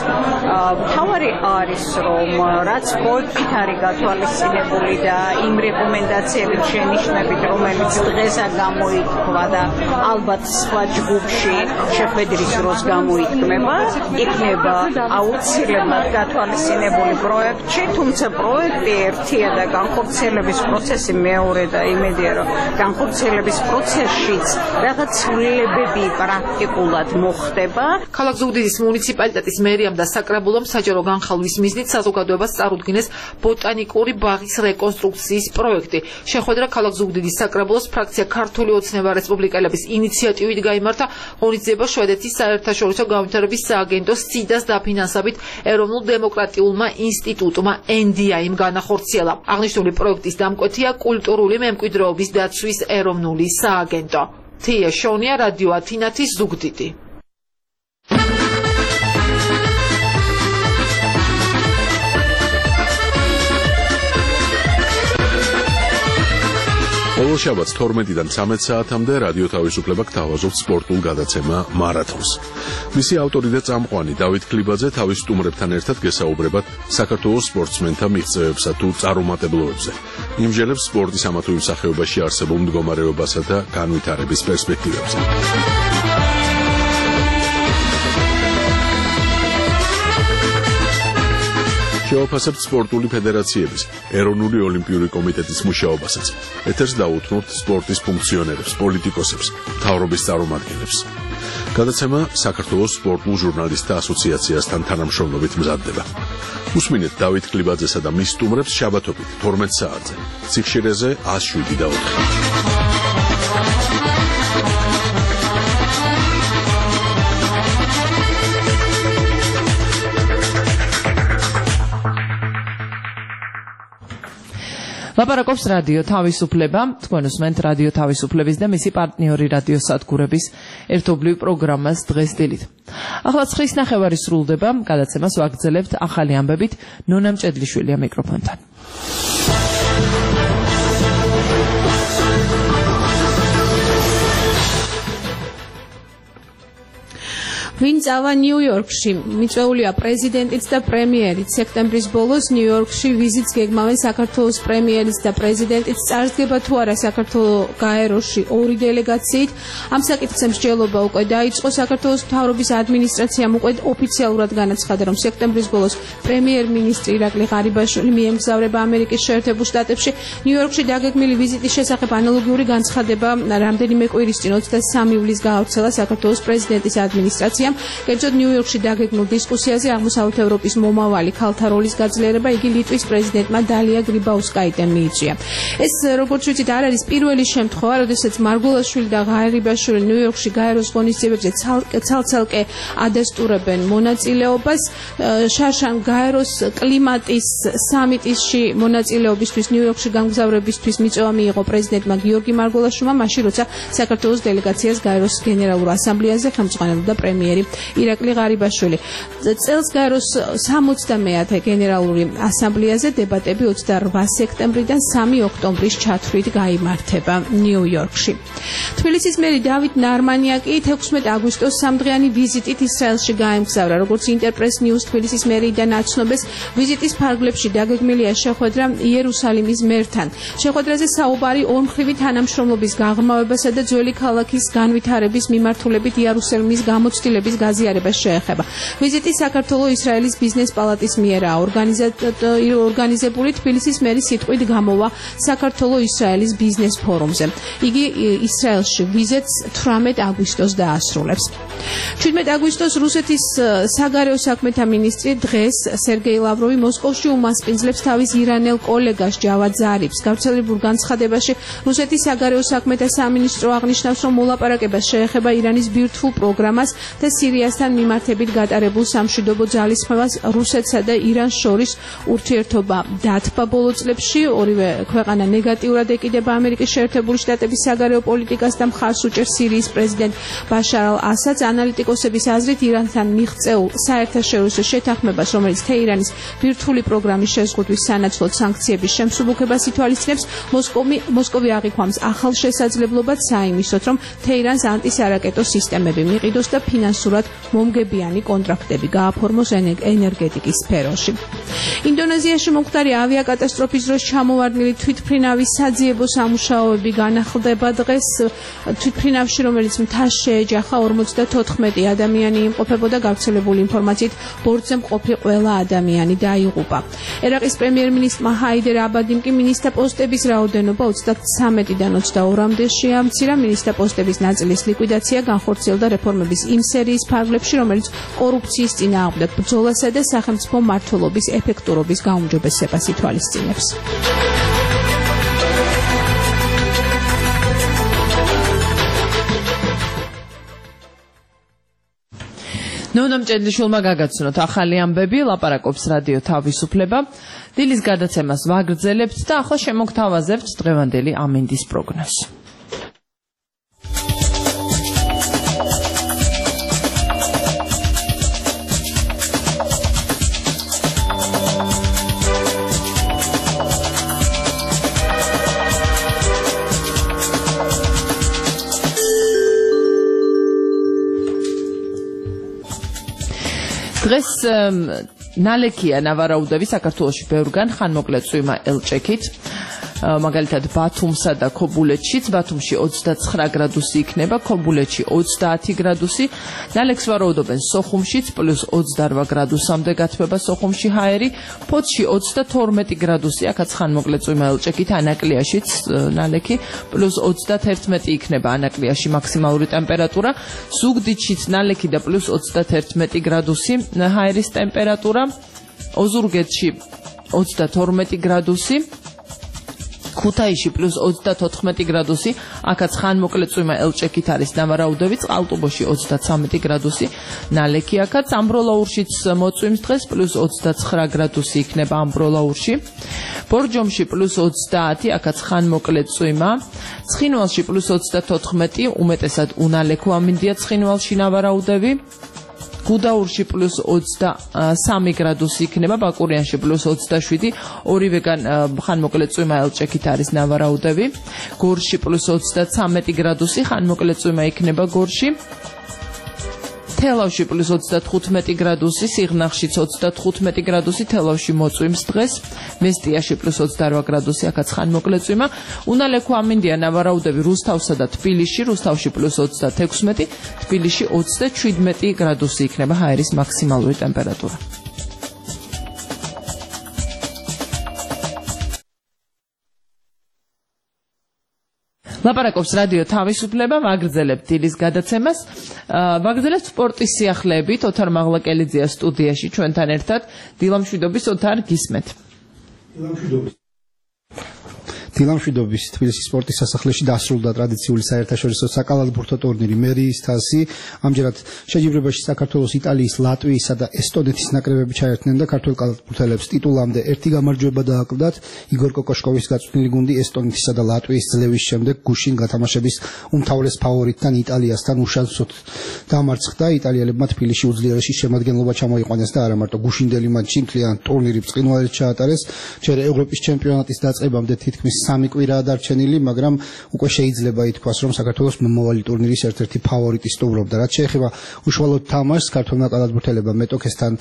Speaker 14: მთავარი არის, რომ რაც პროექტით არის გათვალისწინებული და იმ რეკომენდაციებით, შენიშვნებით, რომელიც დღესა გამოიქმნა და ალბათ სხვა ჯგუფში შეხვედრის დროს გამოიქმნება, იქნება აუცილებლად გათვალისწინებული პროექტში, თუმცა პროექტი ერთია და განხორციელების პროცესი მეორე და იმედია, რომ განხორციელების პროცესშიც რაღაც ცვლილებები პრაქტიკულად მოხდება.
Speaker 2: ქალაქ ზუგდიდის მუნიციპალიტეტის მერიამ და საკრებულომ საჯარო განხილვის მიზნით საზოგადოებას წარუდგინეს ბოტანიკური ბაღის რეკონსტრუქციის პროექტი. შეხვედრა ქალაქ ზუგდიდის საკრებულოს ფრაქცია ქართული ოცნება რესპუბლიკელების ინიციატივით გაიმართა, ღონისძიება შვედეთის საერთაშორისო განვითარების სააგენტოს სიდას დაფინანსებით ეროვნულ დემოკრატიულმა ინსტიტუტმა ენ დი აი-მ განახორციელა. აღნიშნული პროექტის დამკვეთია კულტურული მემკვიდრეობის დაცვის ეროვნული სააგენტო. თია შონია, რადიო ათინათის ზუგდიდი.
Speaker 1: ყოველ შაბათს თორმეტიდან ცამეტ საათამდე რადიო თავისუფლება გთავაზობს სპორტულ გადაცემა მარათონს. მისი ავტორი და წამყვანი დავით ქლიბაძე თავის სტუმრებთან ერთად გესაუბრებათ საქართველოს სპორტსმენთა მიღწევებსა თუ წარუმატებლობებზე. იმჟელებს სპორტის ამა თუ იმ სახეობაში არსებულ მდგომარეობასა და განვითარების პერსპექტივებზე. შევაფასებთ სპორტული ფედერაციების, ეროვნული ოლიმპიური კომიტეტის მუშაობასაც. ეთერს დაუთმობთ სპორტის ფუნქციონერებს, პოლიტიკოსებს, მთავრობის წარმომადგენლებს. გადაცემა საქართველოს სპორტულ ჟურნალისტთა ასოციაციასთან თანამშრომლობით მზადდება. უსმინეთ დავით კლიბაძესა და მის სტუმრებს შაბათობით თორმეტ საათზე. ციხშირეზე ათს შვიდი და ოთხი.
Speaker 2: ლაპარაკობს რადიო თავისუფლება, თქვენ უსმენთ რადიო თავისუფლების და მისი პარტნიორი რადიო სადგურების ერთობლივ პროგრამას დღეს დილით. ახლა ცხრის ნახევარი სრულდება, გადაცემას ვაგრძელებთ ახალი ამბებით, ნონა მჭედლიშვილია მიკროფონთან.
Speaker 3: ვინ წავა ნიუ-იორკში? მიწვეულია პრეზიდენტიც და პრემიერიც. სექტემბრის ბოლოს ნიუ-იორკში ვიზიტს გეგმავენ საქართველოს პრემიერიც და პრეზიდენტიც. წარსდგება თუ არა საქართველოს გაეროში ორი დელეგაციით. ამ საკითხზე მსჯელობა უკვე დაიწყო. საქართველოს მთავრობის ადმინისტრაციამ უკვე ოფიციალურად განაცხადა, რომ სექტემბრის ბოლოს პრემიერ-მინისტრი ირაკლი ღარიბაშვილი მიემგზავრება ამერიკის შეერთებულ შტატებში. ნიუ-იორკში დაგეგმილი ვიზიტის შესახებ ანალოგიური განცხადება რამდენიმე კვირის წინ ოცდასამი ივლისს გაავრცელა საქართველოს პრეზიდენტის ადმინისტრაციამ. კერძოდ ნიუ-იორკში დაგეგმილ დისკუსიაზე აღმოსავლეთ ევროპის მომავალი ქალთა როლის გაძლიერება იგი ლიტვის პრეზიდენტმა დალია გრიბაუსკაიტემ მიიწვია. ეს როგორც ვიცით არ არის პირველი შემთხვევა, როდესაც მარგველაშვილი და ღარიბაშვილი ნიუ-იორკში გაეროს ღონისძიებებზე ცალ-ცალკე ადასტურებენ მონაწილეობას. შარშან გაეროს კლიმატის სამიტში მონაწილეობისთვის ნიუ-იორკში გამგზავრებისთვის მიწვევა მიიღო პრეზიდენტმა გიორგი მარგველაშვილმა, მაშინ როცა საქართველოს დელეგაციას გაეროს გენერალურ ასამბლეაზე ხელმძღვანელობდა პრემიერი ირაკლი ღარიბაშვილი. წელს გაეროს სამოცდამეათე გენერალური ასამბლეაზე დებატები ოცდარვა სექტემბრიდან სამი ოქტომბრის ჩათვლით გაიმართება ნიუ-იორკში. თბილისის მერი დავით ნარმანიაკი ექვსმეტ აგვისტოს სამდღიანი ვიზიტით ისრაელში გაემგზავრა. როგორც ინტერპრეს ნიუს თბილისის მერიიდან აცნობეს, ვიზიტის ფარგლებში დაგეგმილია შეხვედრა იერუსალიმის მერთან. შეხვედრაზე საუბარი ორმხრივი თანამშრომლობის გაღრმავებასა და ძველი ქალაქის განვითარების მიმართულებით იერუსალიმის გამოცდილების გაზიარებას შეეხება. ვიზიტი საქართველოს-ისრაელის ბიზნეს პალატის მიერაა ორგანიზებული. თბილისის მერის სიტყვით გამოვა საქართველოს-ისრაელის ბიზნეს ფორუმზე. იგი ისრაელში ვიზიტს თვრამეტ აგვისტოს დაასრულებს. ჩვიდმეტ აგვისტოს რუსეთის საგარეო საქმეთა მინისტრი დღეს სერგეი ლავროვი მოსკოვში უმასპინძლებს თავის ირანელ კოლეგას ჯავად ზარიფს. გავრცელებულ განცხადებაში რუსეთის საგარეო საქმეთა სამინისტრო აღნიშნავს, რომ მოლაპარაკება შეეხება ირანის ბირთვულ პროგრამას და სირიასთან მიმართებით გატარებულ სამშვიდობო ძალისხმევას. რუსეთსა და ირანს შორის ურთიერთობა დათბა ბოლო წლებში. ორივე ქვეყანა ნეგატიურად ეკიდება ამერიკის შეერთებული შტატების საგარეო პოლიტიკას და მხარს უჭერს სირიის პრეზიდენტ ბაშარ ალ-ასადს. ანალიტიკოსების აზრით, ირანთან მიღწეულ საერთაშორისო შეთანხმებას, რომელიც თეირანის ბირთვული პროგრამის შეზღუდვის სანაცვლოდ სანქციების შემსუბუქებას ითვალისწინებს, მოსკოვი აღიქვამს ახალ შესაძლებლობად საიმისოთ, რომ თეირანს ანტისარაკეტო სისტემები მიყიდოს და ფინანსურად მომგებიანი კონტრაქტები გააფორმოს ენერგეტიკის სფეროში. ინდონეზიაში მომხდარი ავიაკატასტროფის დროს ჩამოვარდნილი თვითმფრინავის საძიებო სამუშაოები განახლდება დღეს. თვითმფრინავში, რომელიც მთას შეეჯახა, ორმოცდათოთხმეტი ადამიანი იმყოფებოდა. გავრცელებული ინფორმაციით, ბორტზე მყოფი ყველა ადამიანი დაიღუპა. ერაყის პრემიერ-მინისტრმა ჰაიდერ აბადიმ კი მინისტრთა პოსტების რაოდენობა ოცდათვრამეტიდან ოცდაორმამდე შეამცირა. მინისტრთა პოსტების ნაწილის ლიკვიდაცია განხორციელდა რეფორმების იმ სერიის ფარგლებში, რომელიც კორუფციის წინააღმდეგ ბრძოლასა და სახელმწიფო მმართველობის ეფექტურობის გაუმჯობესებას ითვალისწინებს. ნონა მჭედლიშვილმა გაგაცნოთ ახალი ამბები, ლაპარაკობს რადიო თავისუფლება. დილის გადაცემას ვაგრძელებთ და ახლა შემოგთავაზებთ დღევანდელი ამინდის პროგნოზს. დღეს ნალექია ნავარაუდები საქართველოში ბევრგან ხანმოკლე წვიმა ელჭექით.
Speaker 2: მაგალითად ბათუმსა და ქობულეთშიც, ბათუმში ოცდაცხრა გრადუსი იქნება, ქობულეთში ოცდაათი გრადუსი, ნალექს ვარაუდობენ სოხუმშიც პლუს ოცდაორ გრადუსამდე გათბება სოხუმში ჰაერი, ფოთში ოცდათორმეტი გრადუსი, აქაც ხანმოკლეწვიმა ელჭექით, ანაკლიაშიც ნალექი პლუს ოცდათერთმეტი იქნება ანაკლიაში მაქსიმალური ტემპერატურა, ზუგდიდშიც ნალექი და პლუს ოცდათერთმეტი გრადუსი ჰაერის ტემპერატურა, ოზურგეთში ოცდათორმეტი გრადუსი, ქუთაისში პლუს ოცდათოთხმეტი გრადუსი, აქაც ხანმოკლეწვიმა ელჭექით არის ნავარაუდები, წყალტუბოში ოცდაცამეტი გრადუსი, ნალექი აქაც, ამბროლაურშიც მოწვიმს დღეს პლუს ოცდაცხრა გრადუსი იქნება ამბროლაურში, ბორჯომში პლუს ოცდაათი, აქაც ხანმოკლეწვიმა, ცხინვალში პლუს ოცდათოთხმეტი, უმეტესად უნალექო ამინდია ცხინვალში ნავარაუდები, გუდაურში პლუს ოცდასამი გრადუსი იქნება, ბაკურიანში პლუს ოცდაშვიდი, ორივეგან ხანმოკლეწვიმა ელჭექით არის ნავარაუდები, გორში პლუს ოცდაცამეტი გრადუსი, ხანმოკლეწვიმა იქნება გორში, თელავში პლუს ოცდათხუთმეტი გრადუსი, სიღნაღშიც ოცდათხუთმეტი გრადუსი, თელავში მოწვიმს დღეს, მესტიაში პლუს ოცდაორ გრადუსი, აქაც ხანმოკლეწვიმა, უნალექო ამინდია ნავარაუდები რუსთავსა და თბილისში, რუსთავში პლუს ოცდათექვსმეტი, თბილისში ოცდაჩვიდმეტი გრადუსი იქნება ჰაერის მაქსიმალური ტემპერატურა. ლაპარაკობს რადიო თავისუფლება, ვაგრძელებთ დილის გადაცემას. ვაგრძელებთ სპორტის სიახლეებით, ოთარ მაღლაკელიძეა სტუდიაში ჩვენთან ერთად. დილამშვიდობის ოთარ, გისმენთ.
Speaker 15: დილამშვიდობის. დილამშვიდობის თბილისის სპორტის სასახლეში დასრულდა ტრადიციული საერთაშორისო საკალათბურთო ტურნირი მერიის თასი. ამჯერად შეჯიბრებაში საქართველოს, იტალიის, ლატვიისა და ესტონეთის ნაკრებები ჩაერთნენ და ქართველ კალათბურთელებს ტიტულამდე ერთი გამარჯვება დააკლდათ. იგორ კოკოშკოვის გაწვრთნილი გუნდი ესტონეთისა და ლატვიის ძლევის შემდეგ გუშინ გათამაშების უმთავრეს ფავორიტთან იტალიასთან უშანსოდ დამარცხდა. იტალიელებმა თბილისში უძლიერესი შემადგენლობა ჩამოიყვანეს და არა მარტო გუშინდელი მატჩი, მთლიან ტურნირი ბრწყინვალედ ჩაატარეს. ჯერ ევროპის ჩემპიონატის დაწყებამდე თითქმის სამი კვირაა დარჩენილი, მაგრამ უკვე შეიძლება ითქვას, რომ საქართველოს მომავალი ტურნირის ერთ-ერთი ფავორიტი სტუმრობდა. რაც შეეხება უშუალოდ თამაშს, ქართველმა კალათბურთელებმა მეტოქესთან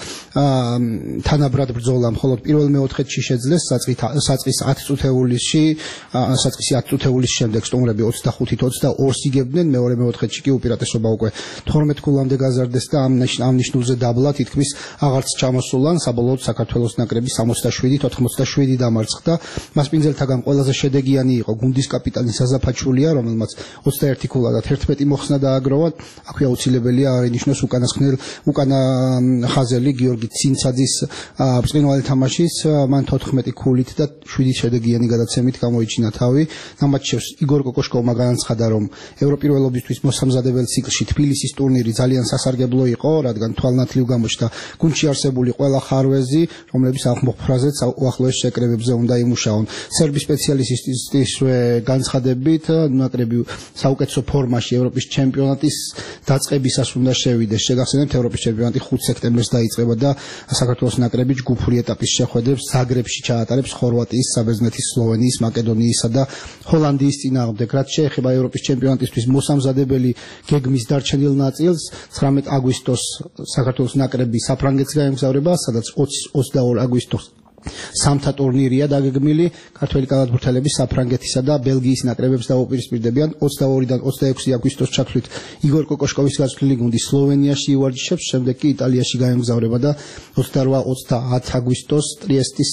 Speaker 15: თანაბრად ბრძოლა მხოლოდ პირველ მეოთხედში შეძლეს, საწყის ათი წუთეულისში, საწყისი ათი წუთეულის შემდეგ სტუმრები ოცდახუთით ოცდაორს იგებდნენ, მეორე მეოთხედში კი უპირატესობა უკვე თორმეტ ქულამდე გაზარდეს და ამ ნიშნულზე დაბლა თითქმის აღარც ჩამოსულან, საბოლოოდ საქართველოს ნაკრები სამოცდაშვიდით ოთხმოცდაშვიდი დამარცხდა. მასპინძელთაგან ყველაზე შედეგიანი იყო გუნდის კაპიტანი საზაფაჩულია, რომელმაც ოცდაერთი ქულა და თერთმეტი მოხსნა დააგროვა. აქვე აუცილებელია აღინიშნოს უკანასხნელ უკანა ხაზელი გიორგი ცინცაძის ბრწყინვალე თამაშის, მან თოთხმეტი ქულით და შვიდი შედეგიანი გადაცემით გამოიჩინა თავი. ამ მატჩს იგორ კოკოშკოვმა განაცხადა, რომ ევროპირველობისთვის მოსამზადებელ ციკლში თბილისის ტურნირი ძალიან სასარგებლო იყო, რადგან თვალნათლივ გამოჩნდა გუნდში არსებული ყველა ხარვეზი, რომლებიც აღმოფხვრაზეც უახლოეს შეკრებებზე უნდა იმუშაონ. სერბი სპეციალისტის განცხადებით, ნაკრები საუკეთესო ფორმაში ევროპის ჩემპიონატის დაწყებისას უნდა შევიდეს. შეგახსენებთ, ევროპის ჩემპიონატი ხუთი სექტემბერს დაიწყება და საქართველოს ნაკრები ჯგუფური ეტაპის შეხვედრებს ზაგრებში ჩაატარებს ხორვატიის, საბერძნეთის, სლოვენიის, მაკედონიისა და ჰოლანდიის წინააღმდეგ. რაც შეეხება ევროპის ჩემპიონატისთვის მოსამზადებელი გეგმის დარჩენილ ნაწილს, ცხრამეტ აგვისტოს საქართველოს ნაკრები საფრანგეთს გაემგზავრება, სადაც ოცდაორ აგვისტოს სამთა ტურნირია დაგეგმილი. ქართველი კალათბურთელები საფრანგეთისა და ბელგიის ნაკრებებს დაუპირისპირდებიან. ოცდაორიდან ოცდაექვსი აგვისტოს ჩათვლით იგორ კოკოშკოვის გაწვრთნილი გუნდი სლოვენიაში ივარჯიშებს, შემდეგ კი იტალიაში გაემგზავრება და ოცდარვა ოცდაათი აგვისტოს ტრიესტის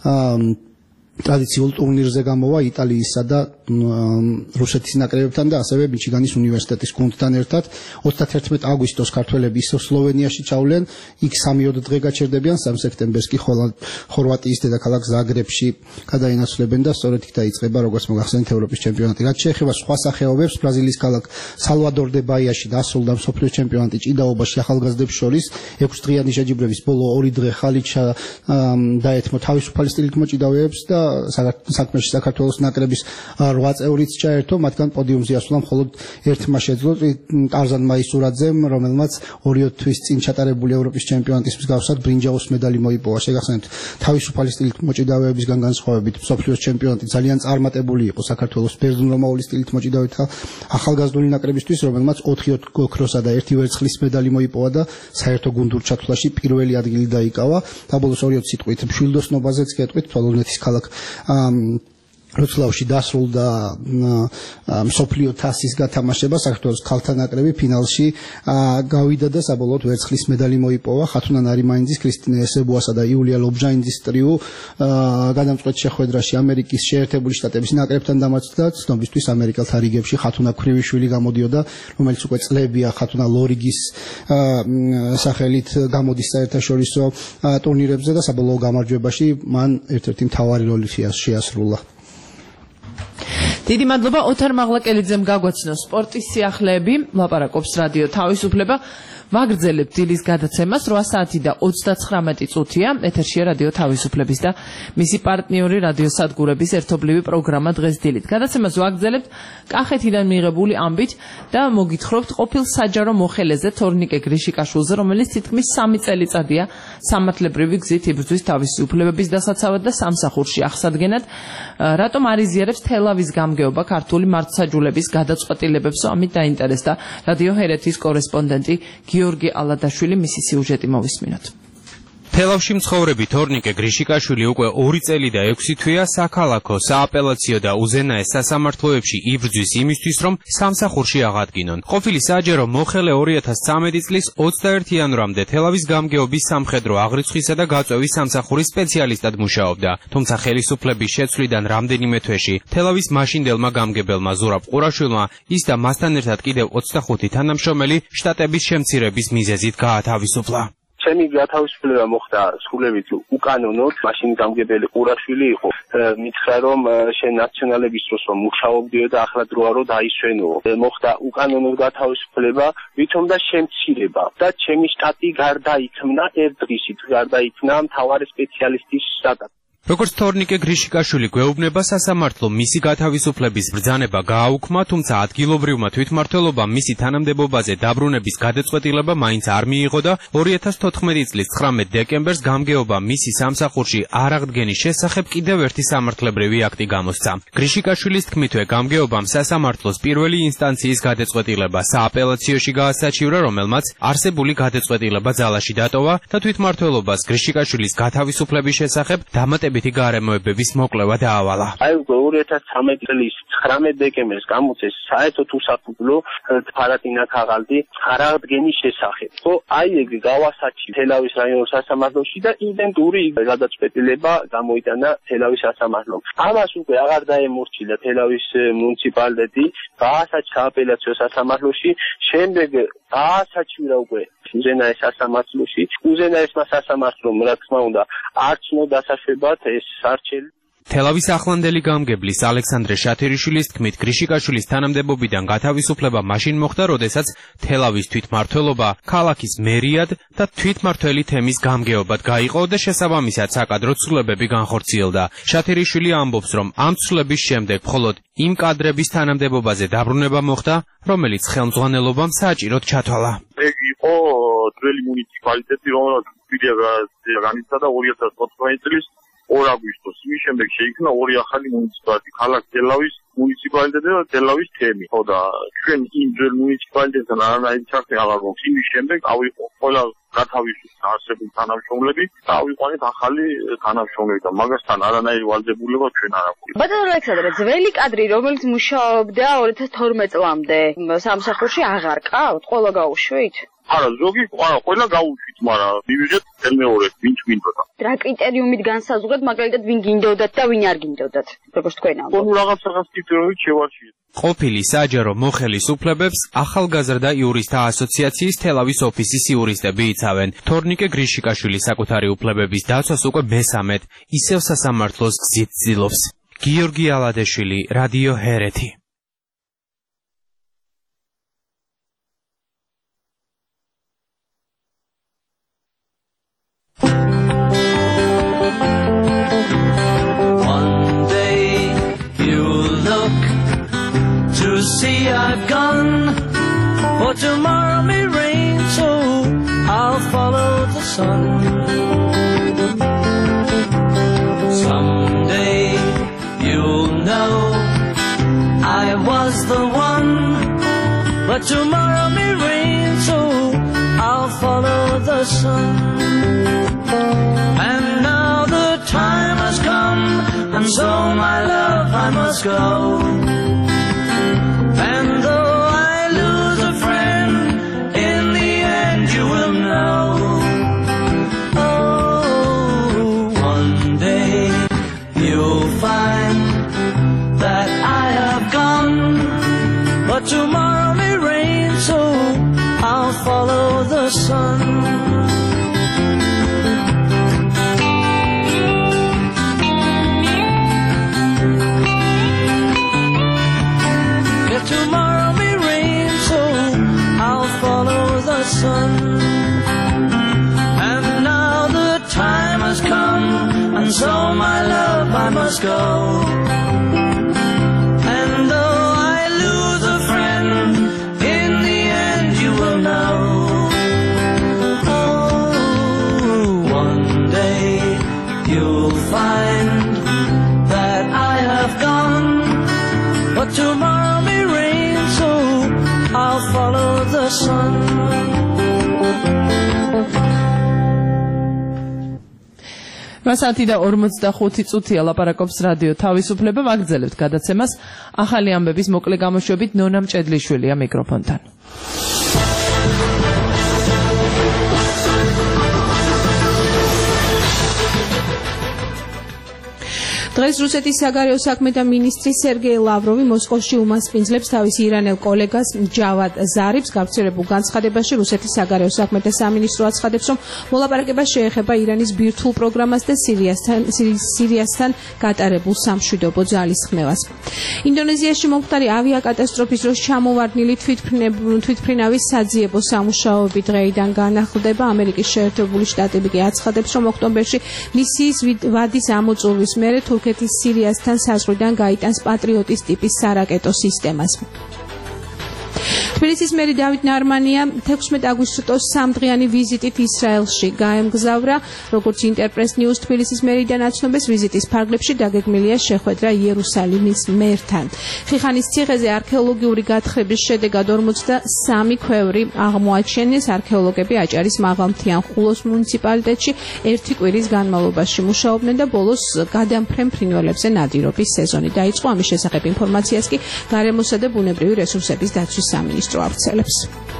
Speaker 15: ტრადიციულ ტურნირზე გამოვა იტალიისა და რუსეთის ნაკრებებთან და ასევე მიჩიგანის უნივერსიტეტის გუნდთან ერთად. ოცდათერთმეტი აგვისტოს ქართველები ისევ სლოვენიაში ჩავლენ, იქ სამიოდ დღე გაჩერდებიან, სამი სექტემბერს კი ხორვატიის დედაქალაქ ზაგრებში გადაინაცვლებენ და სწორედ იქ დაიწყება, როგორც მოგახსენეთ, ევროპის ჩემპიონატი. რაც შეეხება სხვა სახეობებს, ბრაზილიის ქალაქ სალვადორ დე ბაიაში დასრულდა მსოფლიო ჩემპიონატი ჭიდაობაში ახალგაზრდებს შორის. ექვსდღიანი შეჯიბრების ბოლო ორი დღე ხალით დაეთმო თავისუფალი სტილით მოჭიდავეებს და საქმეში საქართველოს ნაკრების რვა წევრიც ჩაერთო, მათგან პოდიუმზე ასვლა მხოლოდ ერთმა შეძლო, ტარზან მაისურაძემ, რომელმაც ორი თვის წინ ჩატარებული ევროპის ჩემპიონატის მსგავსად ბრინჯაოს медаლი მოიპოვა. შეგახსენებთ, თავისუფალი სტილით მოჭიდავეებისგან განსხვავებით, მსოფლიოს ჩემპიონატი ძალიან წარმატებული იყო საქართველოს ბერძნულ-რომაული სტილით მოჭიდავეთა ახალგაზრდული ნაკრებისთვის, რომელმაც ოთხი ოქროსა და ერთი ვერცხლის медаლი მოიპოვა და საერთო გუნდურ ჩათვლაში პირველი ადგილი დაიკავა. დაბოლოს ორი სიტყვით მშვილდოსნობაზეც გეტყვით, თვალონეთის ქალაქ როცლავში დასრულდა მსოფლიო თასის გათამაშება, საქართველოს ქალთა ნაკრები ფინალში გავიდა და საბოლოოდ ვერცხლის медали მოიპოვა. ხათუნა ნარიმანიძის, კრისტინე ესებუასა და იულია ლობჟანიძის ტრიო გადამწყვეტ შეხვედრაში ამერიკის შეერთებული შტატების ნაკრებთან დამარცხდა. ცნობისთვის ამერიკელთა რიგებში ხათუნა ქვრივიშვილი გამოდიოდა, რომელიც უკვე წლებია ხათუნა ლორიგის სახელით გამოდის საერთაშორისო ტურნირებზე და საბოლოო გამარჯვებაში მან ერთ-ერთი მთავარი როლი შეასრულა.
Speaker 2: დიდი მადლობა ოთარ მაღლაკელიძემ გაგვაცნო სპორტის სიახლეები, ლაპარაკობს რადიო თავისუფლება. ვაგრძელებთ დილის გადაცემას, რვა საათი და ოცდაცხრამეტი წუთია, ეთერშია რადიო თავისუფლების და მისი პარტნიორი რადიო სადგურების ერთობლივი პროგრამა დღეს დილით. გადაცემას ვაგრძელებთ კახეთიდან მიღებული ამბით და მოგითხრობთ ყოფილ საჯარო მოხელეზე თორნიკე გრიშიკაშვილზე, რომელიც თითქმის სამი წელიწადია სამართლებრივი გზით იბრძვის თავისუფლებების დასაცავად და სამსახურში აღსადგენად. რატომ არ იზიარებს თელავის გამგეობა ქართული მართლმსაჯულების გადაწყვეტილებებსო, ამით დაინტერესდა რადიო ჰერეთის კორესპონდენტი გიორგი ალადაშვილი, მისი სიუჟეტი მოვისმინოთ.
Speaker 16: თელავში მცხოვრები თორნიკე გრიშიკაშვილი უკვე ორი წელი და ექვსი თვეა საქალაქო, სააპელაციო და უზენაეს სასამართლოებში იბრძვის იმისთვის, რომ სამსახურში აღადგინონ. ყოფილი საჯარო მოხელე ორი ათას ცხრამეტი წლის ოცდაერთი იანვრამდე თელავის გამგეობის სამხედრო აღრიცხვისა და გაწვევის სამსახურის სპეციალისტად მუშაობდა. თუმცა ხელისუფლების შეცვლიდან რამდენიმე თვეში თელავის მაშინდელმა გამგებელმა ზურაბ ყურაშვილმა ის და მასთან ერთად კიდევ ოცდახუთი თანამშრომელი შტატების შემცირების მიზეზით გაათავისუფლა.
Speaker 7: ჩემი გათავისუფლება მოხდა სრულებით უკანონოდ, მაშინ გამგებელი ყურაშვილი იყო. მითხრა რომ შენ ნაციონალების დროს რომ მუშაობდიო და ახლა დროა რომ დაისვენო. მოხდა უკანონოდ გათავისუფლება, ვითომ და შემცირება და ჩემი შტატი გარდაიქმნა ერთ დღისით, გარდაიქმნა მთავარი სპეციალისტის შტატად.
Speaker 16: როგორც თორნიკე გრიშიკაშვილი გვეუბნება, სასამართლო მისი გათავისუფლების ბრძანება გააუქმა, თუმცა ადგილობრივმა თვითმმართველობამ მისი თანამდებობაზე დაბრუნების გადაწყვეტილება მაინც არ მიიღო და ორი ათას თოთხმეტი წლის ცხრამეტ დეკემბერს გამგეობა მისი სამსახურში არ აღდგენის შესახებ კიდევ ერთი სამართლებრივი აქტი გამოსცა. გრიშიკაშვილის თქმითვე გამგეობამ სასამართლოს პირველი ინსტანციის გადაწყვეტილება სააპელაციოში გაასაჩივრა, რომელმაც არსებული გადაწყვეტილება ძალაში დატოვა და თვითმმართველობას გრიშიკაშვილის გათავისუფლების შესახებ დამატებითი გარემოებების მოკვლევა დაავალა.
Speaker 7: აი უკვე ორი ათას ცხრამეტი წლის ცხრამეტ დეკემბერს გამოწეს საერთოდ უსაფუძვლო ფარატინა ქაღალდი არაღდგენის შესახებ. ხო, აი ეგ გავასაჩი თელავის რაიონის სასამართლოში და იდენტური გადაწყვეტილება გამოიტანა თელავის სასამართლომ. ამას უკვე აღარ დაემორჩილა თელავის მუნიციპალიტეტი, გაასაჩა სააპელაციო სასამართლოში, შემდეგ გაასაჩივრა უკვე უზენაეს სასამართლოში. უზენაესმა სასამართლომ, რა თქმა უნდა, არ ცნო დასაშვებად ეს სარჩელი.
Speaker 16: თელავის ახლანდელი გამგებლის ალექსანდრე შათერიშვილის თქმით, გრიშიკაშვილის თანამდებობიდან გათავისუფლება მაშინ მოხდა, როდესაც თელავის თვითმმართველობა ქალაქის მერიად და თვითმმართველი თემის გამგეობად გაიყო და შესაბამისად საკადრო ცვლილებები განხორციელდა. შათერიშვილი ამბობს, რომ ამ ცვლილების შემდეგ მხოლოდ იმ კადრების თანამდებობაზე დაბრუნება მოხდა, რომელიც ხელმძღვანელობამ საჭიროდ ჩათვალა.
Speaker 17: ეგ იყო ძველი მუნიციპალიტეტი, რომელიც პირდაპირ განიცადა ორი ათას თოთხმეტი წლის ორ აგვისტოს. იმის შემდეგ შეიქმნა ორი ახალი მუნიციპალიტეტი, ქალაქ თელავის მუნიციპალიტეტი და თელავის თემი. ხო და ჩვენ იმ ძველ მუნიციპალიტეტთან არანაირი საქმე აღარ გვაქვს. იმის შემდეგ ავიყო ყველა გათავისუფლდა არსებული თანამშრომლები და ავიყვანეთ ახალი თანამშრომლები და მაგასთან არანაირი ვალდებულება ჩვენ არ აქვს.
Speaker 18: ბატონო ალექსანდრე, ძველი კადრი, რომელიც მუშაობდა ორი ათას თორმეტ წლამდე სამსახურში აღარ ყავთ? ყველა გაუშვით?
Speaker 17: არა, ზოგი ყველა გაუშვით, მაგრამ მივიღეთ თელმეორედ, ვინც გინდოდა.
Speaker 18: რა კრიტერიუმით განსაზღვრეთ, მაგალითად, ვინ გინდოდათ და ვინ არ გინდოდათ? როგორც თქვენ ამბობთ.
Speaker 17: ნუ რაღაც რაღაც კრიტერიუმით შევარჩიეთ.
Speaker 16: ყოფილი საჯარო მოხელის უფლებებს ახალგაზრდა იურისტთა ასოციაციის თელავის ოფისის იურისტები იცავენ. თორნიკე გრიშიკაშვილი საკუთარი უფლებების დაცვას უკვე მესამედ ისევ სასამართლოს გზით ცდილობს. გიორგი ალადაშვილი, რადიო ჰერეთი.
Speaker 19: See, I've gone, for tomorrow may rain, so I'll follow the sun. Someday you'll know I was the one, but tomorrow may rain, so I'll follow the sun. And now the time has come, and so my love I must go. And though I lose a friend, in the end you will know. Oh, one day you'll find that I have gone, but tomorrow may rain, so I'll follow the sun. Tomorrow may rain, so I'll follow the sun. And now the time has come, and so my love I must go. And though I lose a friend, in the end you will know. Oh, one day you'll find that I have gone, but tomorrow may rain, so I'll follow the sun.
Speaker 2: მასათი და ორმოცდახუთი წუთია ლაპარაკობს რადიო თავისუფლება. მაგძელებთ გადაცემას ახალი ამბების მოკლე გამოშვებით. ნონა მჭედლიშვილია მიკროფონთან. დღეს რუსეთის საგარეო საქმეთა მინისტრი სერგეი ლავროვი მოსკოვში უმასპინძლებს თავის ირანელ კოლეგას ჯავად ზარიფს. გავრცელებულ განცხადებაში რუსეთის საგარეო საქმეთა სამინისტრო აცხადებს, რომ მოლაპარაკება შეეხება ირანის ბირთვულ პროგრამას და სირიასთან სირიასთან გატარებულ სამშვიდობო ძალისხმევას. ინდონეზიაში მომხდარი ავიაკატასტროფის დროს ჩამოვარდნილი თვითმფრინავის საძიებო სამუშაოები დღეიდან განახლდება. ამერიკის შეერთებული შტატები კი აცხადებს, რომ ოქტომბერში მისიის ვადის ამოწურვის მერე თურქეთის სირიასთან საზღვრიდან გაიტანს პატრიოტის ტიპის სარაკეტო სისტემას. თბილისის მერი დავით ნარმანია თექვსმეტ აგვისტოს სამდღიანი ვიზიტით ისრაელში გაემგზავრა. როგორც ინტერპრეს ნიუს თბილისის მერიდან აცნობეს, ვიზიტის ფარგლებში დაგეგმილია შეხვედრა იერუსალიმის მერთან. ხიხანის ციხეზე არქეოლოგიური გათხრების შედეგად ორმოცდასამი ქვევრი აღმოაჩენეს. არქეოლოგები აჭარის მაღალმთიან ხულოს მუნიციპალიტეტში ერთი კვირის განმავლობაში მუშაობდნენ და ბოლოს გადამფრენ ფრინველებზე ნადირობის სეზონი დაიწყო. ამის შესახებ ინფორმაციას კი გარემოსა და ბუნებრივი რესურსების დაცვის სამინისტრო ავრცელებს.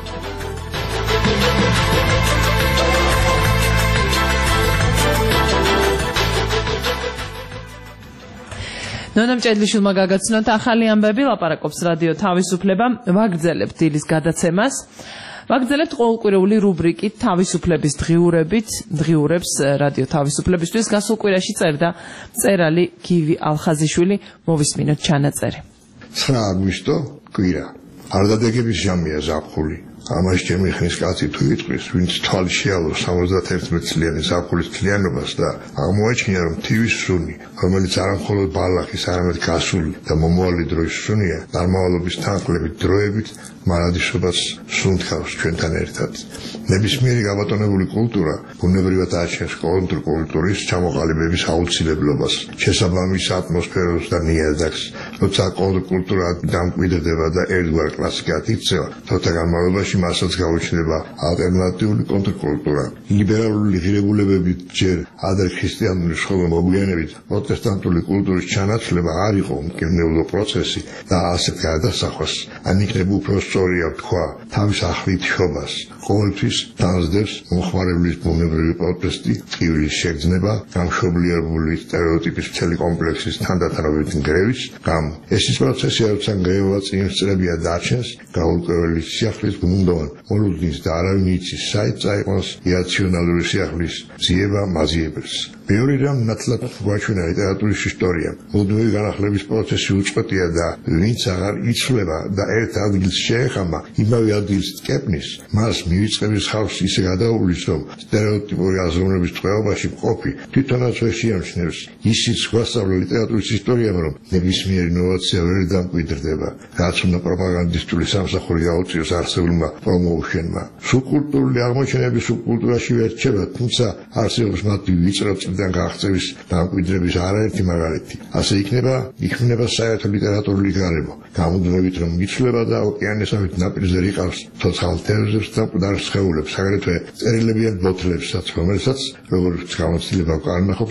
Speaker 2: ნონა მჭედლიშვილმა გაგაცნოთ ახალი ამბები. ლაპარაკობს რადიო თავისუფლება. ვაგრძელებთ დილის გადაცემას. ვაგრძელებთ ყოველკვირეული რუბრიკით თავისუფლების დღიურებით. დღიურებს რადიო თავისუფლებისთვის გასულ კვირაში წერდა მწერალი გივი ალხაზიშვილი. მოვისმინოთ ჩანაწერი.
Speaker 20: ცხრა აგვისტო კვირა. არ დადეგების ჟამია ზაფხული. ამაში ჩემი ხნის კაცი თუ იტყვის, ვინც თვალი შეალოს სამოცდაერთმეტ წლიანი ზაფხულის მთლიანობას და აღმოაჩინა, რომ თივის სუნი, რომელიც არამხოლოდ ბალახის, არამედ გასული და მომავალი დროის სუნია, წარმავალობის თანხლებით დროებით მარადისობას სუნთქავს ჩვენთან ერთად. ნებისმიერი გაბატონებული კულტურა ბუნებრივად აჩენს კონტრკულტურის ჩამოყალიბების აუცილებლობას, შესაბამის ატმოსფეროს და ნიადაგს. როცა კონტრკულტურა დამკვიდრდება და ერთგვარ კლასიკად იქცევა, თოთა განმავლობაში მასაც გაუჩნდება ალტერნატიული კონტრკულტურა. ლიბერალური ღირებულებებით ჯერ ადრე ქრისტიანული სხეულა მოგვიანებით პროტესტანტული კულტურის ჩანაცვლება არ იყო მკერნეულო პროცესი და ასეთ გადასახვას ან იქნებ უფრო სწორია თქვა თავის ახლით შობას. ყოველთვის თანსდევს მომხმარებლის ბუნებრივი პროტესტი, ტკივილის შეგრძნება, გამშობლიებული სტერეოტიპის მთელი კომპლექსის თანდათანობითი ნგრევის გამო. ეს ის პროცესი, როცა ნგრევა წინსწრებია დარჩენს, გაურკვეველი სიახლის ბუნდოვან მოლოდინს და არავინ იცის საით წაიყვანს ირაციონალური სიახლის ძიება მაზიებელს. მეორე რამ ნათლად გვაჩვენა ლიტერატურის ისტორია. მუდმივი განახლების პროცესი უწყვეტია და ვინც აღარ იცვლება და ერთ ადგილს შეეხამა, იმავე ადგილს ტკეპნის, მას მივიწყების ხავს ისე გადაუვლის, რომ სტერეოტიპური აზროვნების ტყვეობაში მყოფი თვითონაც ვერ შეამჩნევს. ისიც გვასწავლა ლიტერატურის ისტორიამ, რომ ნებისმიერი ინოვაცია ვერ დამკვიდრდება, რაც უნდა პროპაგანდისტული სამსახური გაუწიოს არსებულმა პრომოუშენმა. სუბკულტურული აღმოჩენები სუბკულტურაში ვერ რჩება, თუმცა არსებობს მათი ვიწრო წლიდან გაღწევის დამკვიდრების არაერთი მაგალითი. ასე იქნება, იქმნება საერთო ლიტერატურული გარემო, გამუდმებით რომ იცვლება და ოკეანესავით ნაპირზე რიყავს ცოცხალ თევზებს და მკვდარ სხეულებს, აგრეთვე წერილებიან ბოთლებსაც, რომელსაც, როგორც გამოცდილება უკანახობს,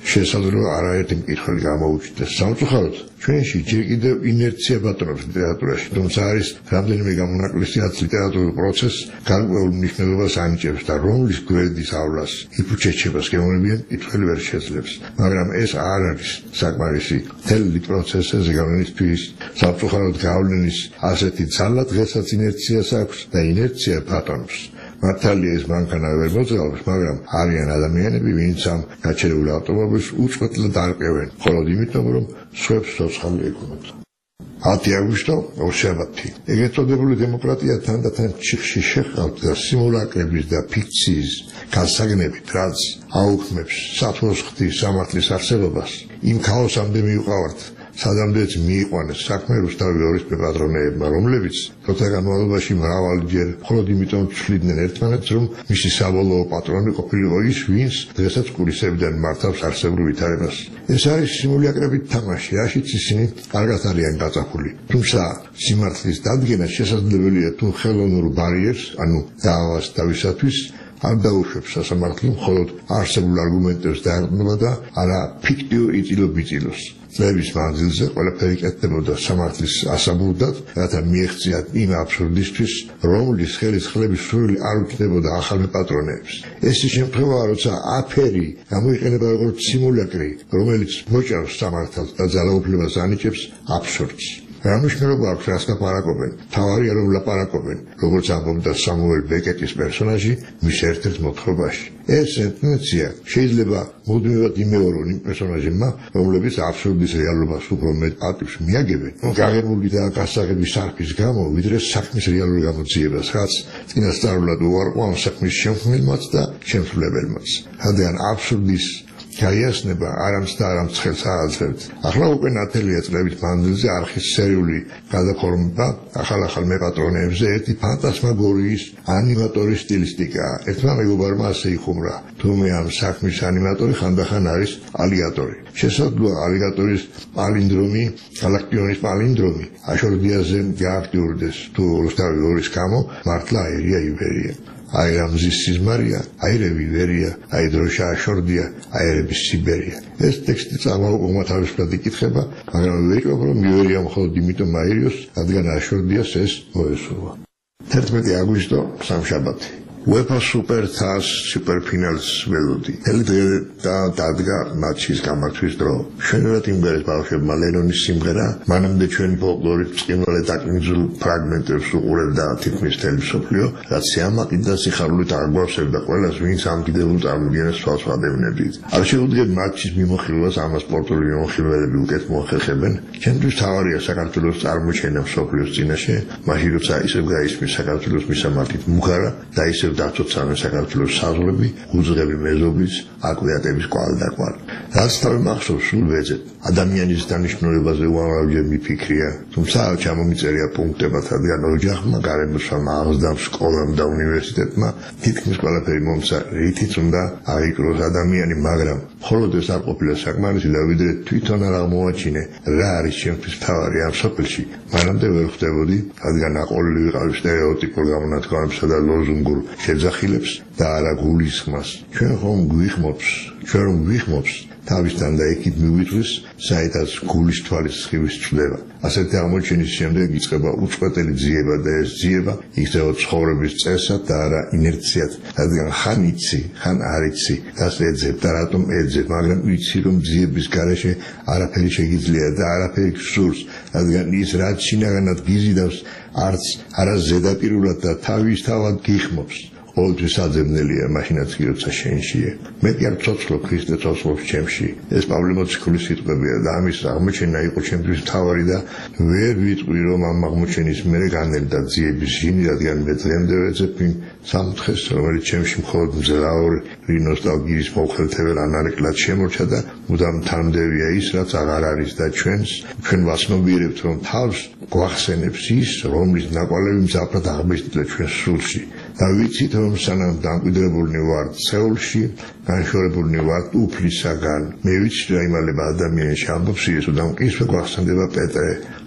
Speaker 20: შესაძლოა არაერთი მკითხველი გამოუჩნდეს. სამწუხაროდ, ჩვენში ჯერ კიდევ ინერცია ბატონობს ლიტერატურაში, თუმცა არის რამდენიმე გამონაკლისი, რაც ლიტერატურულ პროცესს გარკვეულ მნიშვნელობას ანიჭებს და რომლის გვერდისავლას იფუჩეჩებას გემოვნებიან მკითხველი ვერ შეძლებს. მაგრამ ეს არ არის საკმარისი მთელი პროცესზე გავლენისთვის. სამწუხაროდ გავლენის ასეთი ძალა დღესაც ინერციას აქვს და ინერცია ბატონობს. მართალია ეს მანქანა ვერ მოძრაობს, მაგრამ არიან ადამიანები, ვინც ამ გაჩერებულ ავტომობილს უწყვეტლად არყევენ, მხოლოდ იმიტომ, რომ სხვებს ცოცხალი ეკვნათ. ათი აგვისტო ორშაბათი. ეგრეთ წოდებული დემოკრატია თანდათან ჩიხში შეჰყავთ და სიმულაკრების და ფიქციის გასაგნებით, რაც აუქმებს სათვალოს ღვთის სამართლის არსებობას, იმ ქაოსამდე მივყავართ, სადამდეც მიიყვანეს საქმე რუსთავი ორის პატრონეებმა, რომლებიც როცა განმავლობაში მრავალჯერ მხოლოდ იმიტომ ცვლიდნენ ერთმანეთს, რომ მისი საბოლოო პატრონი ყოფილიყო ის, ვინც დღესაც კურისებიდან მართავს არსებურ ვითარებას. ეს არის სიმულაკრებით თამაში, რაშიც ისინი კარგად არიან გაწაფული. თუმცა სიმართლის დადგენა შესაძლებელია თუ ხელოვნურ ბარიერს, ანუ დაავას თავისათვის არ დაუშვებს სასამართლო მხოლოდ არსებულ არგუმენტებს დაერტყმება და არა ფიქტიურ იწილო-ბიწილოს. წლების მანძილზე ყველაფერი კეთდებოდა სამართლის ასაბურდად, რათა მიეღწიათ იმ აბსურდისთვის, რომლის ხელისხლების სურვილი არ უჩნდებოდა ახალ პატრონეებს. ეს ის შემთხვევაა, როცა აფერი გამოიყენება როგორც სიმულაკრი, რომელიც მოჭავს სამართალს და ძალაუფლებას ანიჭებს აბსურდს. რა მნიშვნელობა აქვს რას ლაპარაკობენ? თავარია რომ ლაპარაკობენ, როგორც ამბობდა სამუელ ბეკეტის პერსონაჟი მის ერთ-ერთ მოთხრობაში. ეს სენტენცია შეიძლება მუდმივად იმეორონ იმ პერსონაჟებმა, რომლებიც აბსურდის რეალობას უფრო მეტ პატივს მიაგებენ, გაღებული და გასაღები სარფის გამო, ვიდრე საქმის რეალურ გამოძიებას, რაც წინასწარულად უარყო ამ საქმის შემქმნელმაც და შემსრულებელმაც. რადგან აბსურდის გაიასნება არამც და არამც ხელს ააძლევთ. ახლა უკვე ნათელია წლების მანძილზე არხის სერიული გადაფორმება ახალ-ახალ მეპატრონეებზე ერთი ფანტასმაგორიის ანიმატორის სტილისტიკაა. ერთმა მეგობარმა ასე იხუმრა, თუმე ამ საქმის ანიმატორი ხანდახან არის ალიგატორი. შესაძლოა ალიგატორის პალინდრომი, გალაქტიონის პალინდრომი აშორდიაზე გააქტიურდეს, თუ რუსთავი ორის გამო მართლა აირია ივერია. აი რამზის სიზმარია, აი რევივერია, აი დროშა აშორდია, აი რების სიბერია. ეს ტექსტი წამოუყომა თავისუფლად იკითხება, მაგრამ ვეჭვობ, რომ ივერია მხოლოდ იმიტომ აირიოს, რადგან აშორდიას ეს მოესურვა. თერთმეტი აგვისტო, სამშაბათი. UEFA Superstars Superfinals ველოდი. ელი დღე დადგა მატჩის გამართვის დრო. შენერად იმღერეს ბავშვებმა ლენონის სიმღერა, მანამდე ჩვენი ფოლკლორის ბრწყინვალე დაკნინძულ ფრაგმენტებს უყურებდა თითქმის მთელი მსოფლიო, რაც სიამაყით და სიხარულით აგვავსებდა ყველას, ვინც ამ კიდევ წარმოდგენას თვალს ვადევნებდით. არ შეუდგეთ მატჩის მიმოხილვას ამა სპორტული მიმოხილველები უკეთ მოახერხებენ. ჩემთვის თავარია საქართველოს წარმოჩენა მსოფლიოს წინაშე, მაშინ როცა ისევ გაისმის საქართველოს მისამართით მუხარა და ისევ დაწოცავენ საქართველოს საზღვრები, უძღები მეზობის, აკვიატების კვალ და კვალ. რაც თავი მახსოვს სულ ვეძებ. ადამიანის დანიშნულებაზე უამრავჯერ მიფიქრია, თუმცა არ ჩამომიწერია პუნქტებად, რადგან ოჯახმა, გარემოსვამ, აღზრდამ, სკოლამ და უნივერსიტეტმა თითქმის ყველაფერი მომცა, რითიც უნდა აიკროს ადამიანი, მაგრამ მხოლოდ ეს არ ყოფილა საკმარისი და ვიდრე თვითონ არ აღმოაჩინე რა არის ჩემთვის მთავარი ამ სოფელში, მანამდე ვერ ხვდებოდი, რადგან აყოლილი ვიყავი სტერეოტიპურ გამონათქვამებსა და ლოზუნგურ შეძახილებს და არა გულისხმას. ჩვენ ხომ გვიხმობს, ჩვენ რომ გვიხმობს, თავისთან და იქით მივიწვის, საერთოდ გულის თვალის სხივის წვდება. ასეთი აღმოჩენის შემდეგ იწყება უწყვეტელი ძიება და ეს ძიება იქნება ცხოვრების წესად და არა ინერციად, რადგან ხან იცი, ხან არ იცი, რას ეძებ და რატომ ეძებ, მაგრამ იცი რომ ძიების გარეშე არაფერი შეგიძლია და არაფერი გსურს, რადგან ის რაც შინაგანად გიზიდავს, არც არა ზედაპირულად და თავისთავად გიხმობს. ყოველთვის აძებნელია, მაშინაც კი როცა შენშია. მე კი არ ცოცხლობ, ქრისტე ცოცხლობს ჩემში. ეს პავლე მოციქულის სიტყვებია და ამის აღმოჩენა იყო ჩემთვის მთავარი და ვერ ვიტყვი, რომ ამ აღმოჩენის მერე განელდა ძიების ჟინი, რადგან მე დღემდე ვეძებ იმ სამთხეს, რომელიც ჩემში მხოლოდ მძლავრი ნოსტალგიის მოხელთებელ ანარეკლად შემორჩა და მუდამ თამდევია ის, რაც აღარ არის და ჩვენს ჩვენ ვაცნობიერებთ, რომ თავს გვახსენებს ის, რომლის ნაკვალევი მძაფრად აღმოჩნდა ჩვენს სულში. და ვიცით, რომ სანამ დამკვიდრებულნი ვართ სეულში, განშორებულნი ვართ უფლისაგან. მე ვიცი, რა იმალება ადამიანში ამბობს იესო და მყისვე გვახსენდება პეტრე,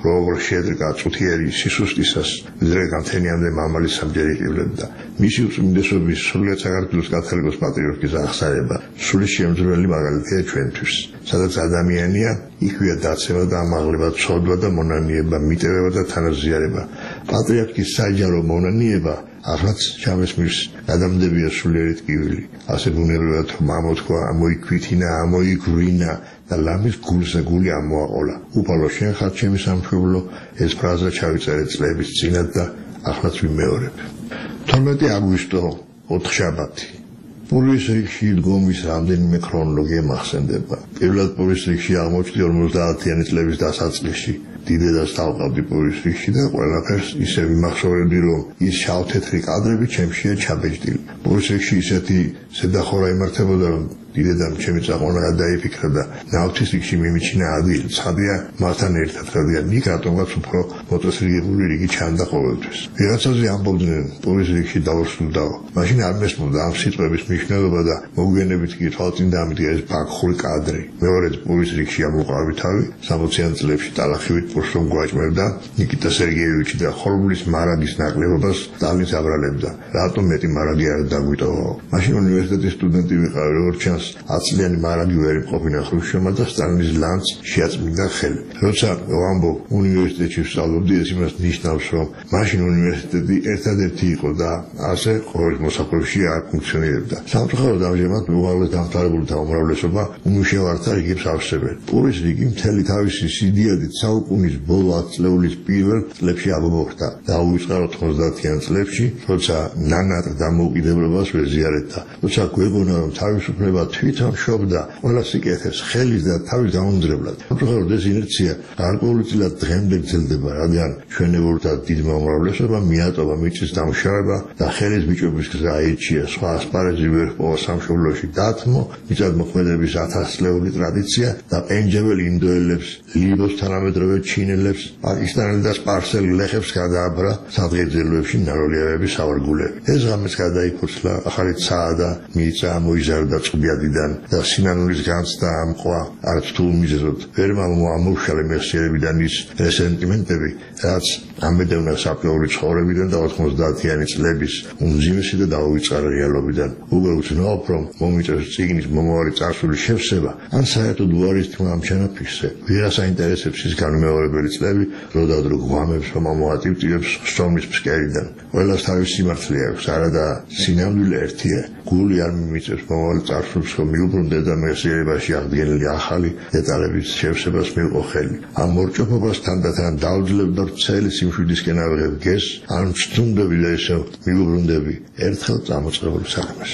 Speaker 20: როგორ შეედრკა წუთიერი სისუსტისას ვიდრე გამთენიამდე მამალი სამჯერ იყივლებდა. მისი უწმინდესობის სრულიად საქართველოს კათოლიკოს პატრიარქის აღსარება სული შემძლებელი მაგალითია ჩვენთვის, სადაც ადამიანია იქვეა დაცემა და ამაღლება, ცოდვა და მონანიება, მიტევება და თანაზიარება. პატრიარქის საჯარო მონანიება ახაც ჩამესმის გადამდებია სულიერი ტკივილი. ასე ბუნებრივად მამოთქვა, ამოიქვითინა, ამოიგვრინა და ლამის გულზე გული ამოაყოლა. უფალო შენ ხარ ჩემი სამშობლო, ეს ფრაზა ჩავიწერე წლების წინათ და ახლაც ვიმეორებ. თორმეტი აგვისტო ოთხშაბათი. პურის რიგში დგომის რამდენიმე ქრონოლოგია მახსენდება. პირველად პურის რიგში აღმოჩნდა ორმოცდაათიანი წლების დასაწყისში. დიდედას დავყავდი პურის რიგში და ყველაფერს ისე ვიმახსოვრებდი, რომ ის შავ-თეთრი კადრები ჩემშია ჩაბეჭდილი. პურის რიგში ისეთი ზედახორა იმართებოდა, რომ დიდედამ ჩემი წაყვანა გადაიფიქრა და ნავთის რიგში მიმიჩინა ადვილი. ცხადია მასთან ერთად, რადგან იქ რატომღაც უფრო მოწესრიგებული რიგი ჩანდა ყოველთვის. ვიღაცაზე ამბობდნენ პურის რიგში დავსრულდაო. მაშინ არ მესმოდა ამ სიტყვების მნიშვნელობა და მოგვიანებით კი თვალწინ დამიდგა ეს ბაქხური კადრი. მეორედ პურის რიგში ამოყავი თავი სამოციან წლებში ტალახივით პურს რომ გვაჭმევდა ნიკიტა სერგეევიჩი და ხორბლის მარაგის ნაკლებობას სტალინს აბრალებდა. რატომ მეტი მარაგი არ დაგვიტოვო? მაშინ უნივერსიტეტის სტუდენტი ვიყავი, როგორც ჩანს აცლიანი მარაგი ვერ იმყოფინა ხრუშჩოვმა და სტალინის ლანძ შეაწმინდა ხელი. როცა ვამბობ უნივერსიტეტში ვსწავლობდი, ეს იმას ნიშნავს, რომ მაშინ უნივერსიტეტი ერთადერთი იყო და ასე ყოველ მოსახლეობაში არ ფუნქციონირებდა. სამწუხაროდ ამჟამად უაღრეს დამთავრებული უმრავლესობა უმუშევართა რიგებს ავსებენ. პურის რიგი მთელი თავისი სიდიადით საუკუნის ბოლო ათ წლეულის პირველ წლებში აღმოხდა და უიწყარ ოთხმოცდაათიან წლებში, როცა ნანატ დამოუკიდებლობას ვეზიარებდა. როცა გვეგონა რომ თავისუფლება თვითონ შობდა ყველა სიკეთეს ხელის და თავის გამომძრებლად. სამწუხაროდ ეს ინერცია გარკვეულწილად დღემდე გრძელდება, რადგან ჩვენებურთა დიდმა უმრავლესობამ მიატოვა მიწის დამუშავება და ხელის ბიჭობის გზა აირჩია. სხვა ასპარეზი ვერ ჰპოვა სამშობლოში დათმო, მიწათმოქმედების ათასწლეული ტრადიცია და პენჯებელ ინდოელებს, ლიბოს თანამედროვე ჩინელებს, პაკისტანელ და სპარსელ ლეხებს გადააბრა სადღეძელოებში ნაროლიარების სავარგულები. ეს ღამეს გადაიფოცლა ახალი ცაადა, მიწა მოიზარდა წვდიადიდან და სინანულის განცდა ამყვა არც თუ მიზეზოდ ვერ მომამუშავე მეხსიერებიდან ის რესენტიმენტები, რაც ამბედევნა საფლაური ცხოვრებიდან და ოთხმოცდაათიანი წლების უმძიმესი და დაუვიწყარი რეალობიდან. უკვე უცნობ რომ მომიწევს წიგნის მომავალი წარსულის შევსება, ან საერთოდ უარის თქმა ამ ჩანაფიქრზე. ვიღას აინტერესებს ის განმეორებელი წლები, როდადრო გვამებს რომ ამოატივტივებს ხსოვნის ფსკერიდან. ყველას თავის სიმართლე აქვს, არადა სინამდვილე ერთია. გული არ მიმიწევს მომავალი წარსულს, რომ მიუბრუნდეს და მეხსიერებაში აღდგენილი ახალი დეტალების შევსებას მივყო ხელი. ამ მორჭოფობას თანდათან დავძლებ და ვრცელი სიმშვიდისკენ ავიღებ გეს, ან ვსწუნდები და ისევ მიუბრუნდები ერთხელ წამოწყებულ საქმეს.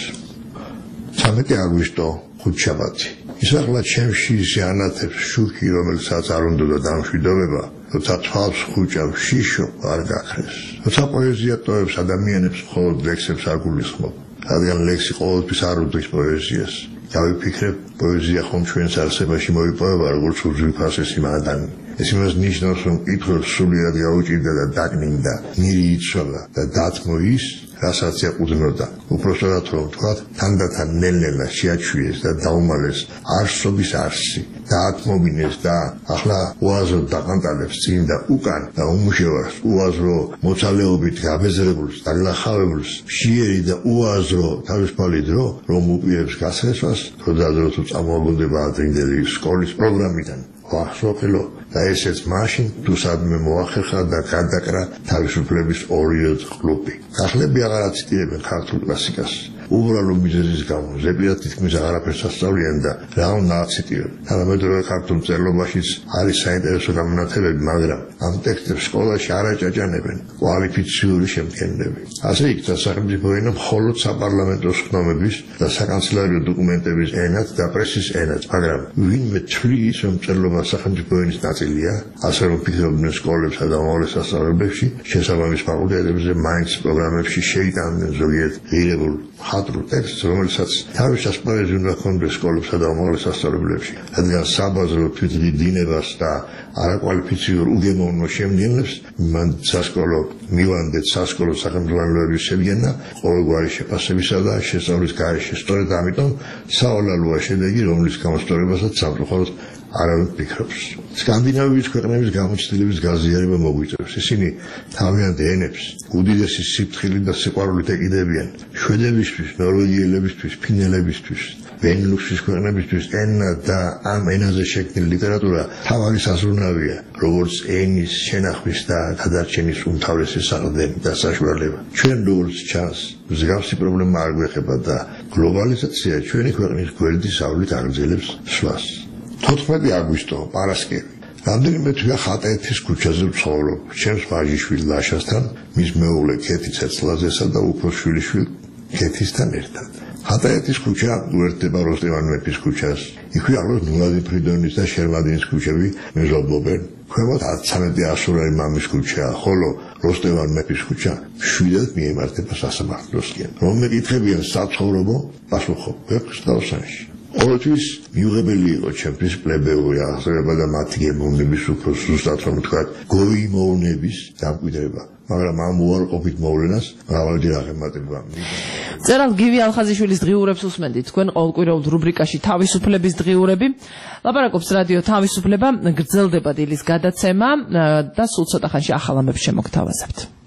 Speaker 20: ცამეტი აგვისტო ხუთშაბათი. ისახლა ჩემში ისე ანათებს შუქი, რომელსაც არ უნდა დამშვიდობება, როცა თვალს ხუჭავს შიშო არ გაქრეს. როცა პოეზია ტოვებს ადამიანებს, მხოლოდ ლექსებს არ გულისხმობ, რადგან ლექსი ყოველთვის არ უდრის პოეზიას. დავიფიქრებ, პოეზია ხომ ჩვენს არსებაში მოიპოვება როგორც უძვირფასესი მადანი. ეს იმას ნიშნავს, რომ კითხვებს სულიერად გაუჭირდა და დაკნინდა, ნირი იცვალა და დათმო ის, რასაც ეყუდნოდა. უпростად რომ თქვათ, თანდათან ნელ-ნელა შეაჩვიეს და დაუმალეს არსობის არსი, დაათმობინეს და ახლა უაზროდ დაყანტალებს წინ და უკან და უმუშევარს, უაზრო მოცალეობით გაბეზრებულს, დაგლახავებულს, მშიერი და უაზრო თავისუფალი დრო, რომ უპირებს გასხესვას, როდადრო თუ წამოაგონდება ადრინდელი სკოლის პროგრამიდან. ვახსოვხილო და ესეც მაშინ თუ სადმე მოახერხა და გადაკრა თავისუფლების ორიოდ კლუბი. გახლები აღარ აციტირებენ ქართულ კლასიკას. უბრალო მიზეზის გამო ზეპირად თითქმის აღარაფერს ასწავლიან და რა უნდა აციტირონ. თანამედროვე ქართულ მწერლობაშიც არის საინტერესო გამონათებები, მაგრამ ამ ტექსტებს სკოლაში არ აჭაჭანებენ კვალიფიციური შემდგენლები. ასე იქცა სახელმწიფო ენა მხოლოდ საპარლამენტო ხდომების და საკანცელერიო დოკუმენტების ენად და პრესის ენად, მაგრამ ვინმე თვლის რომ მწერლობა სახელმწიფო ენის ნაწილია, ასე რომ ფიქრობდნენ სკოლებსა და უმაღლეს სასწავლებლებში, შესაბამის ფაკულტეტებზე მაინც პროგრამებში შეიტანდნენ ზოგიერთ ღირებულ მხატვრულ ტექსტს, რომელსაც თავის ასპარეზი უნდა ჰქონდეს სკოლებსა და უმაღლეს სასწავლებლებში, რადგან საბაზრო თვითდიდინებას და არაკვალიფიციურ უგემოვნო შემდგენლებს მან სასკოლო მივანდეთ სასკოლო სახელმძღვანელოების შედგენა ყოველგვარი შეფასებისა და შესწავლის გარეშე. სწორედ ამიტომ სავალალოა შედეგი, რომლის გამოსწორებასაც სამწუხაროდ არავინ ფიქრობს. სკანდინავიის ქვეყნების გამოცდილების გაზიარება მოგვიწევს. ისინი თავიანთ ენებს უდიდესი სიფრთხილით და სიყვარულით ეკიდებიან. შვედებისთვის, ნორვეგიელებისთვის, ფინელებისთვის, ბენილუქსის ქვეყნებისთვის ენა და ამ ენაზე შექმნილი ლიტერატურა თავარი საზრუნავია, როგორც ენის შენახვის და გადარჩენის უმთავრესი საყრდენი და საშუალება. ჩვენ როგორც ჩანს, მსგავსი პრობლემა არ გვეხება და გლობალიზაცია ჩვენი ქვეყნის გვერდის ავლით აგრძელებს სვლას. თოთხმეტი აგვისტო, პარასკევი. რამდენიმე თვეა ხატაეთის ქუჩაზე ვცხოვრობ, ჩემს ვაჟიშვილ ლაშასთან, მის მეუღლე ქეთი ცეცხლაძესა და უფროს შვილიშვილ ქეთისთან ერთად. ხატაეთის ქუჩა უერთდება როსტევან მეფის ქუჩას. იქვე ახლოს ნულადი ფრიდონის და შერმადინის ქუჩები მეზობლობენ. ქვემოთ ათწამეტი ასურარი მამის ქუჩა, ხოლო როსტევან მეფის ქუჩა შვიდად მიემართება სასამართლოსკენ. რომ მეკითხებიან საცხოვრებო, პასუხობ, ვეფხს დავსანში. ყოველთვის მიუღებელი იყო ჩემთვის პლებეური აღზრება და მათი გემოვნების უფრო ზუსტად რომ ვთქვათ, გოიმოვნების დამკვიდრება. მაგრამ ამ უარყოფით მოვლენას მრავალჯერ აღემატება.
Speaker 2: წერალ გივი ალხაზიშვილის დღიურებს უსმენდით თქვენ ყოველკვირეულ რუბრიკაში თავისუფლების დღიურები. ლაპარაკობს რადიო თავისუფლება, გრძელდება დილის გადაცემა და სულ ცოტა ხანში ახალ ამბებს შემოგთავაზებთ.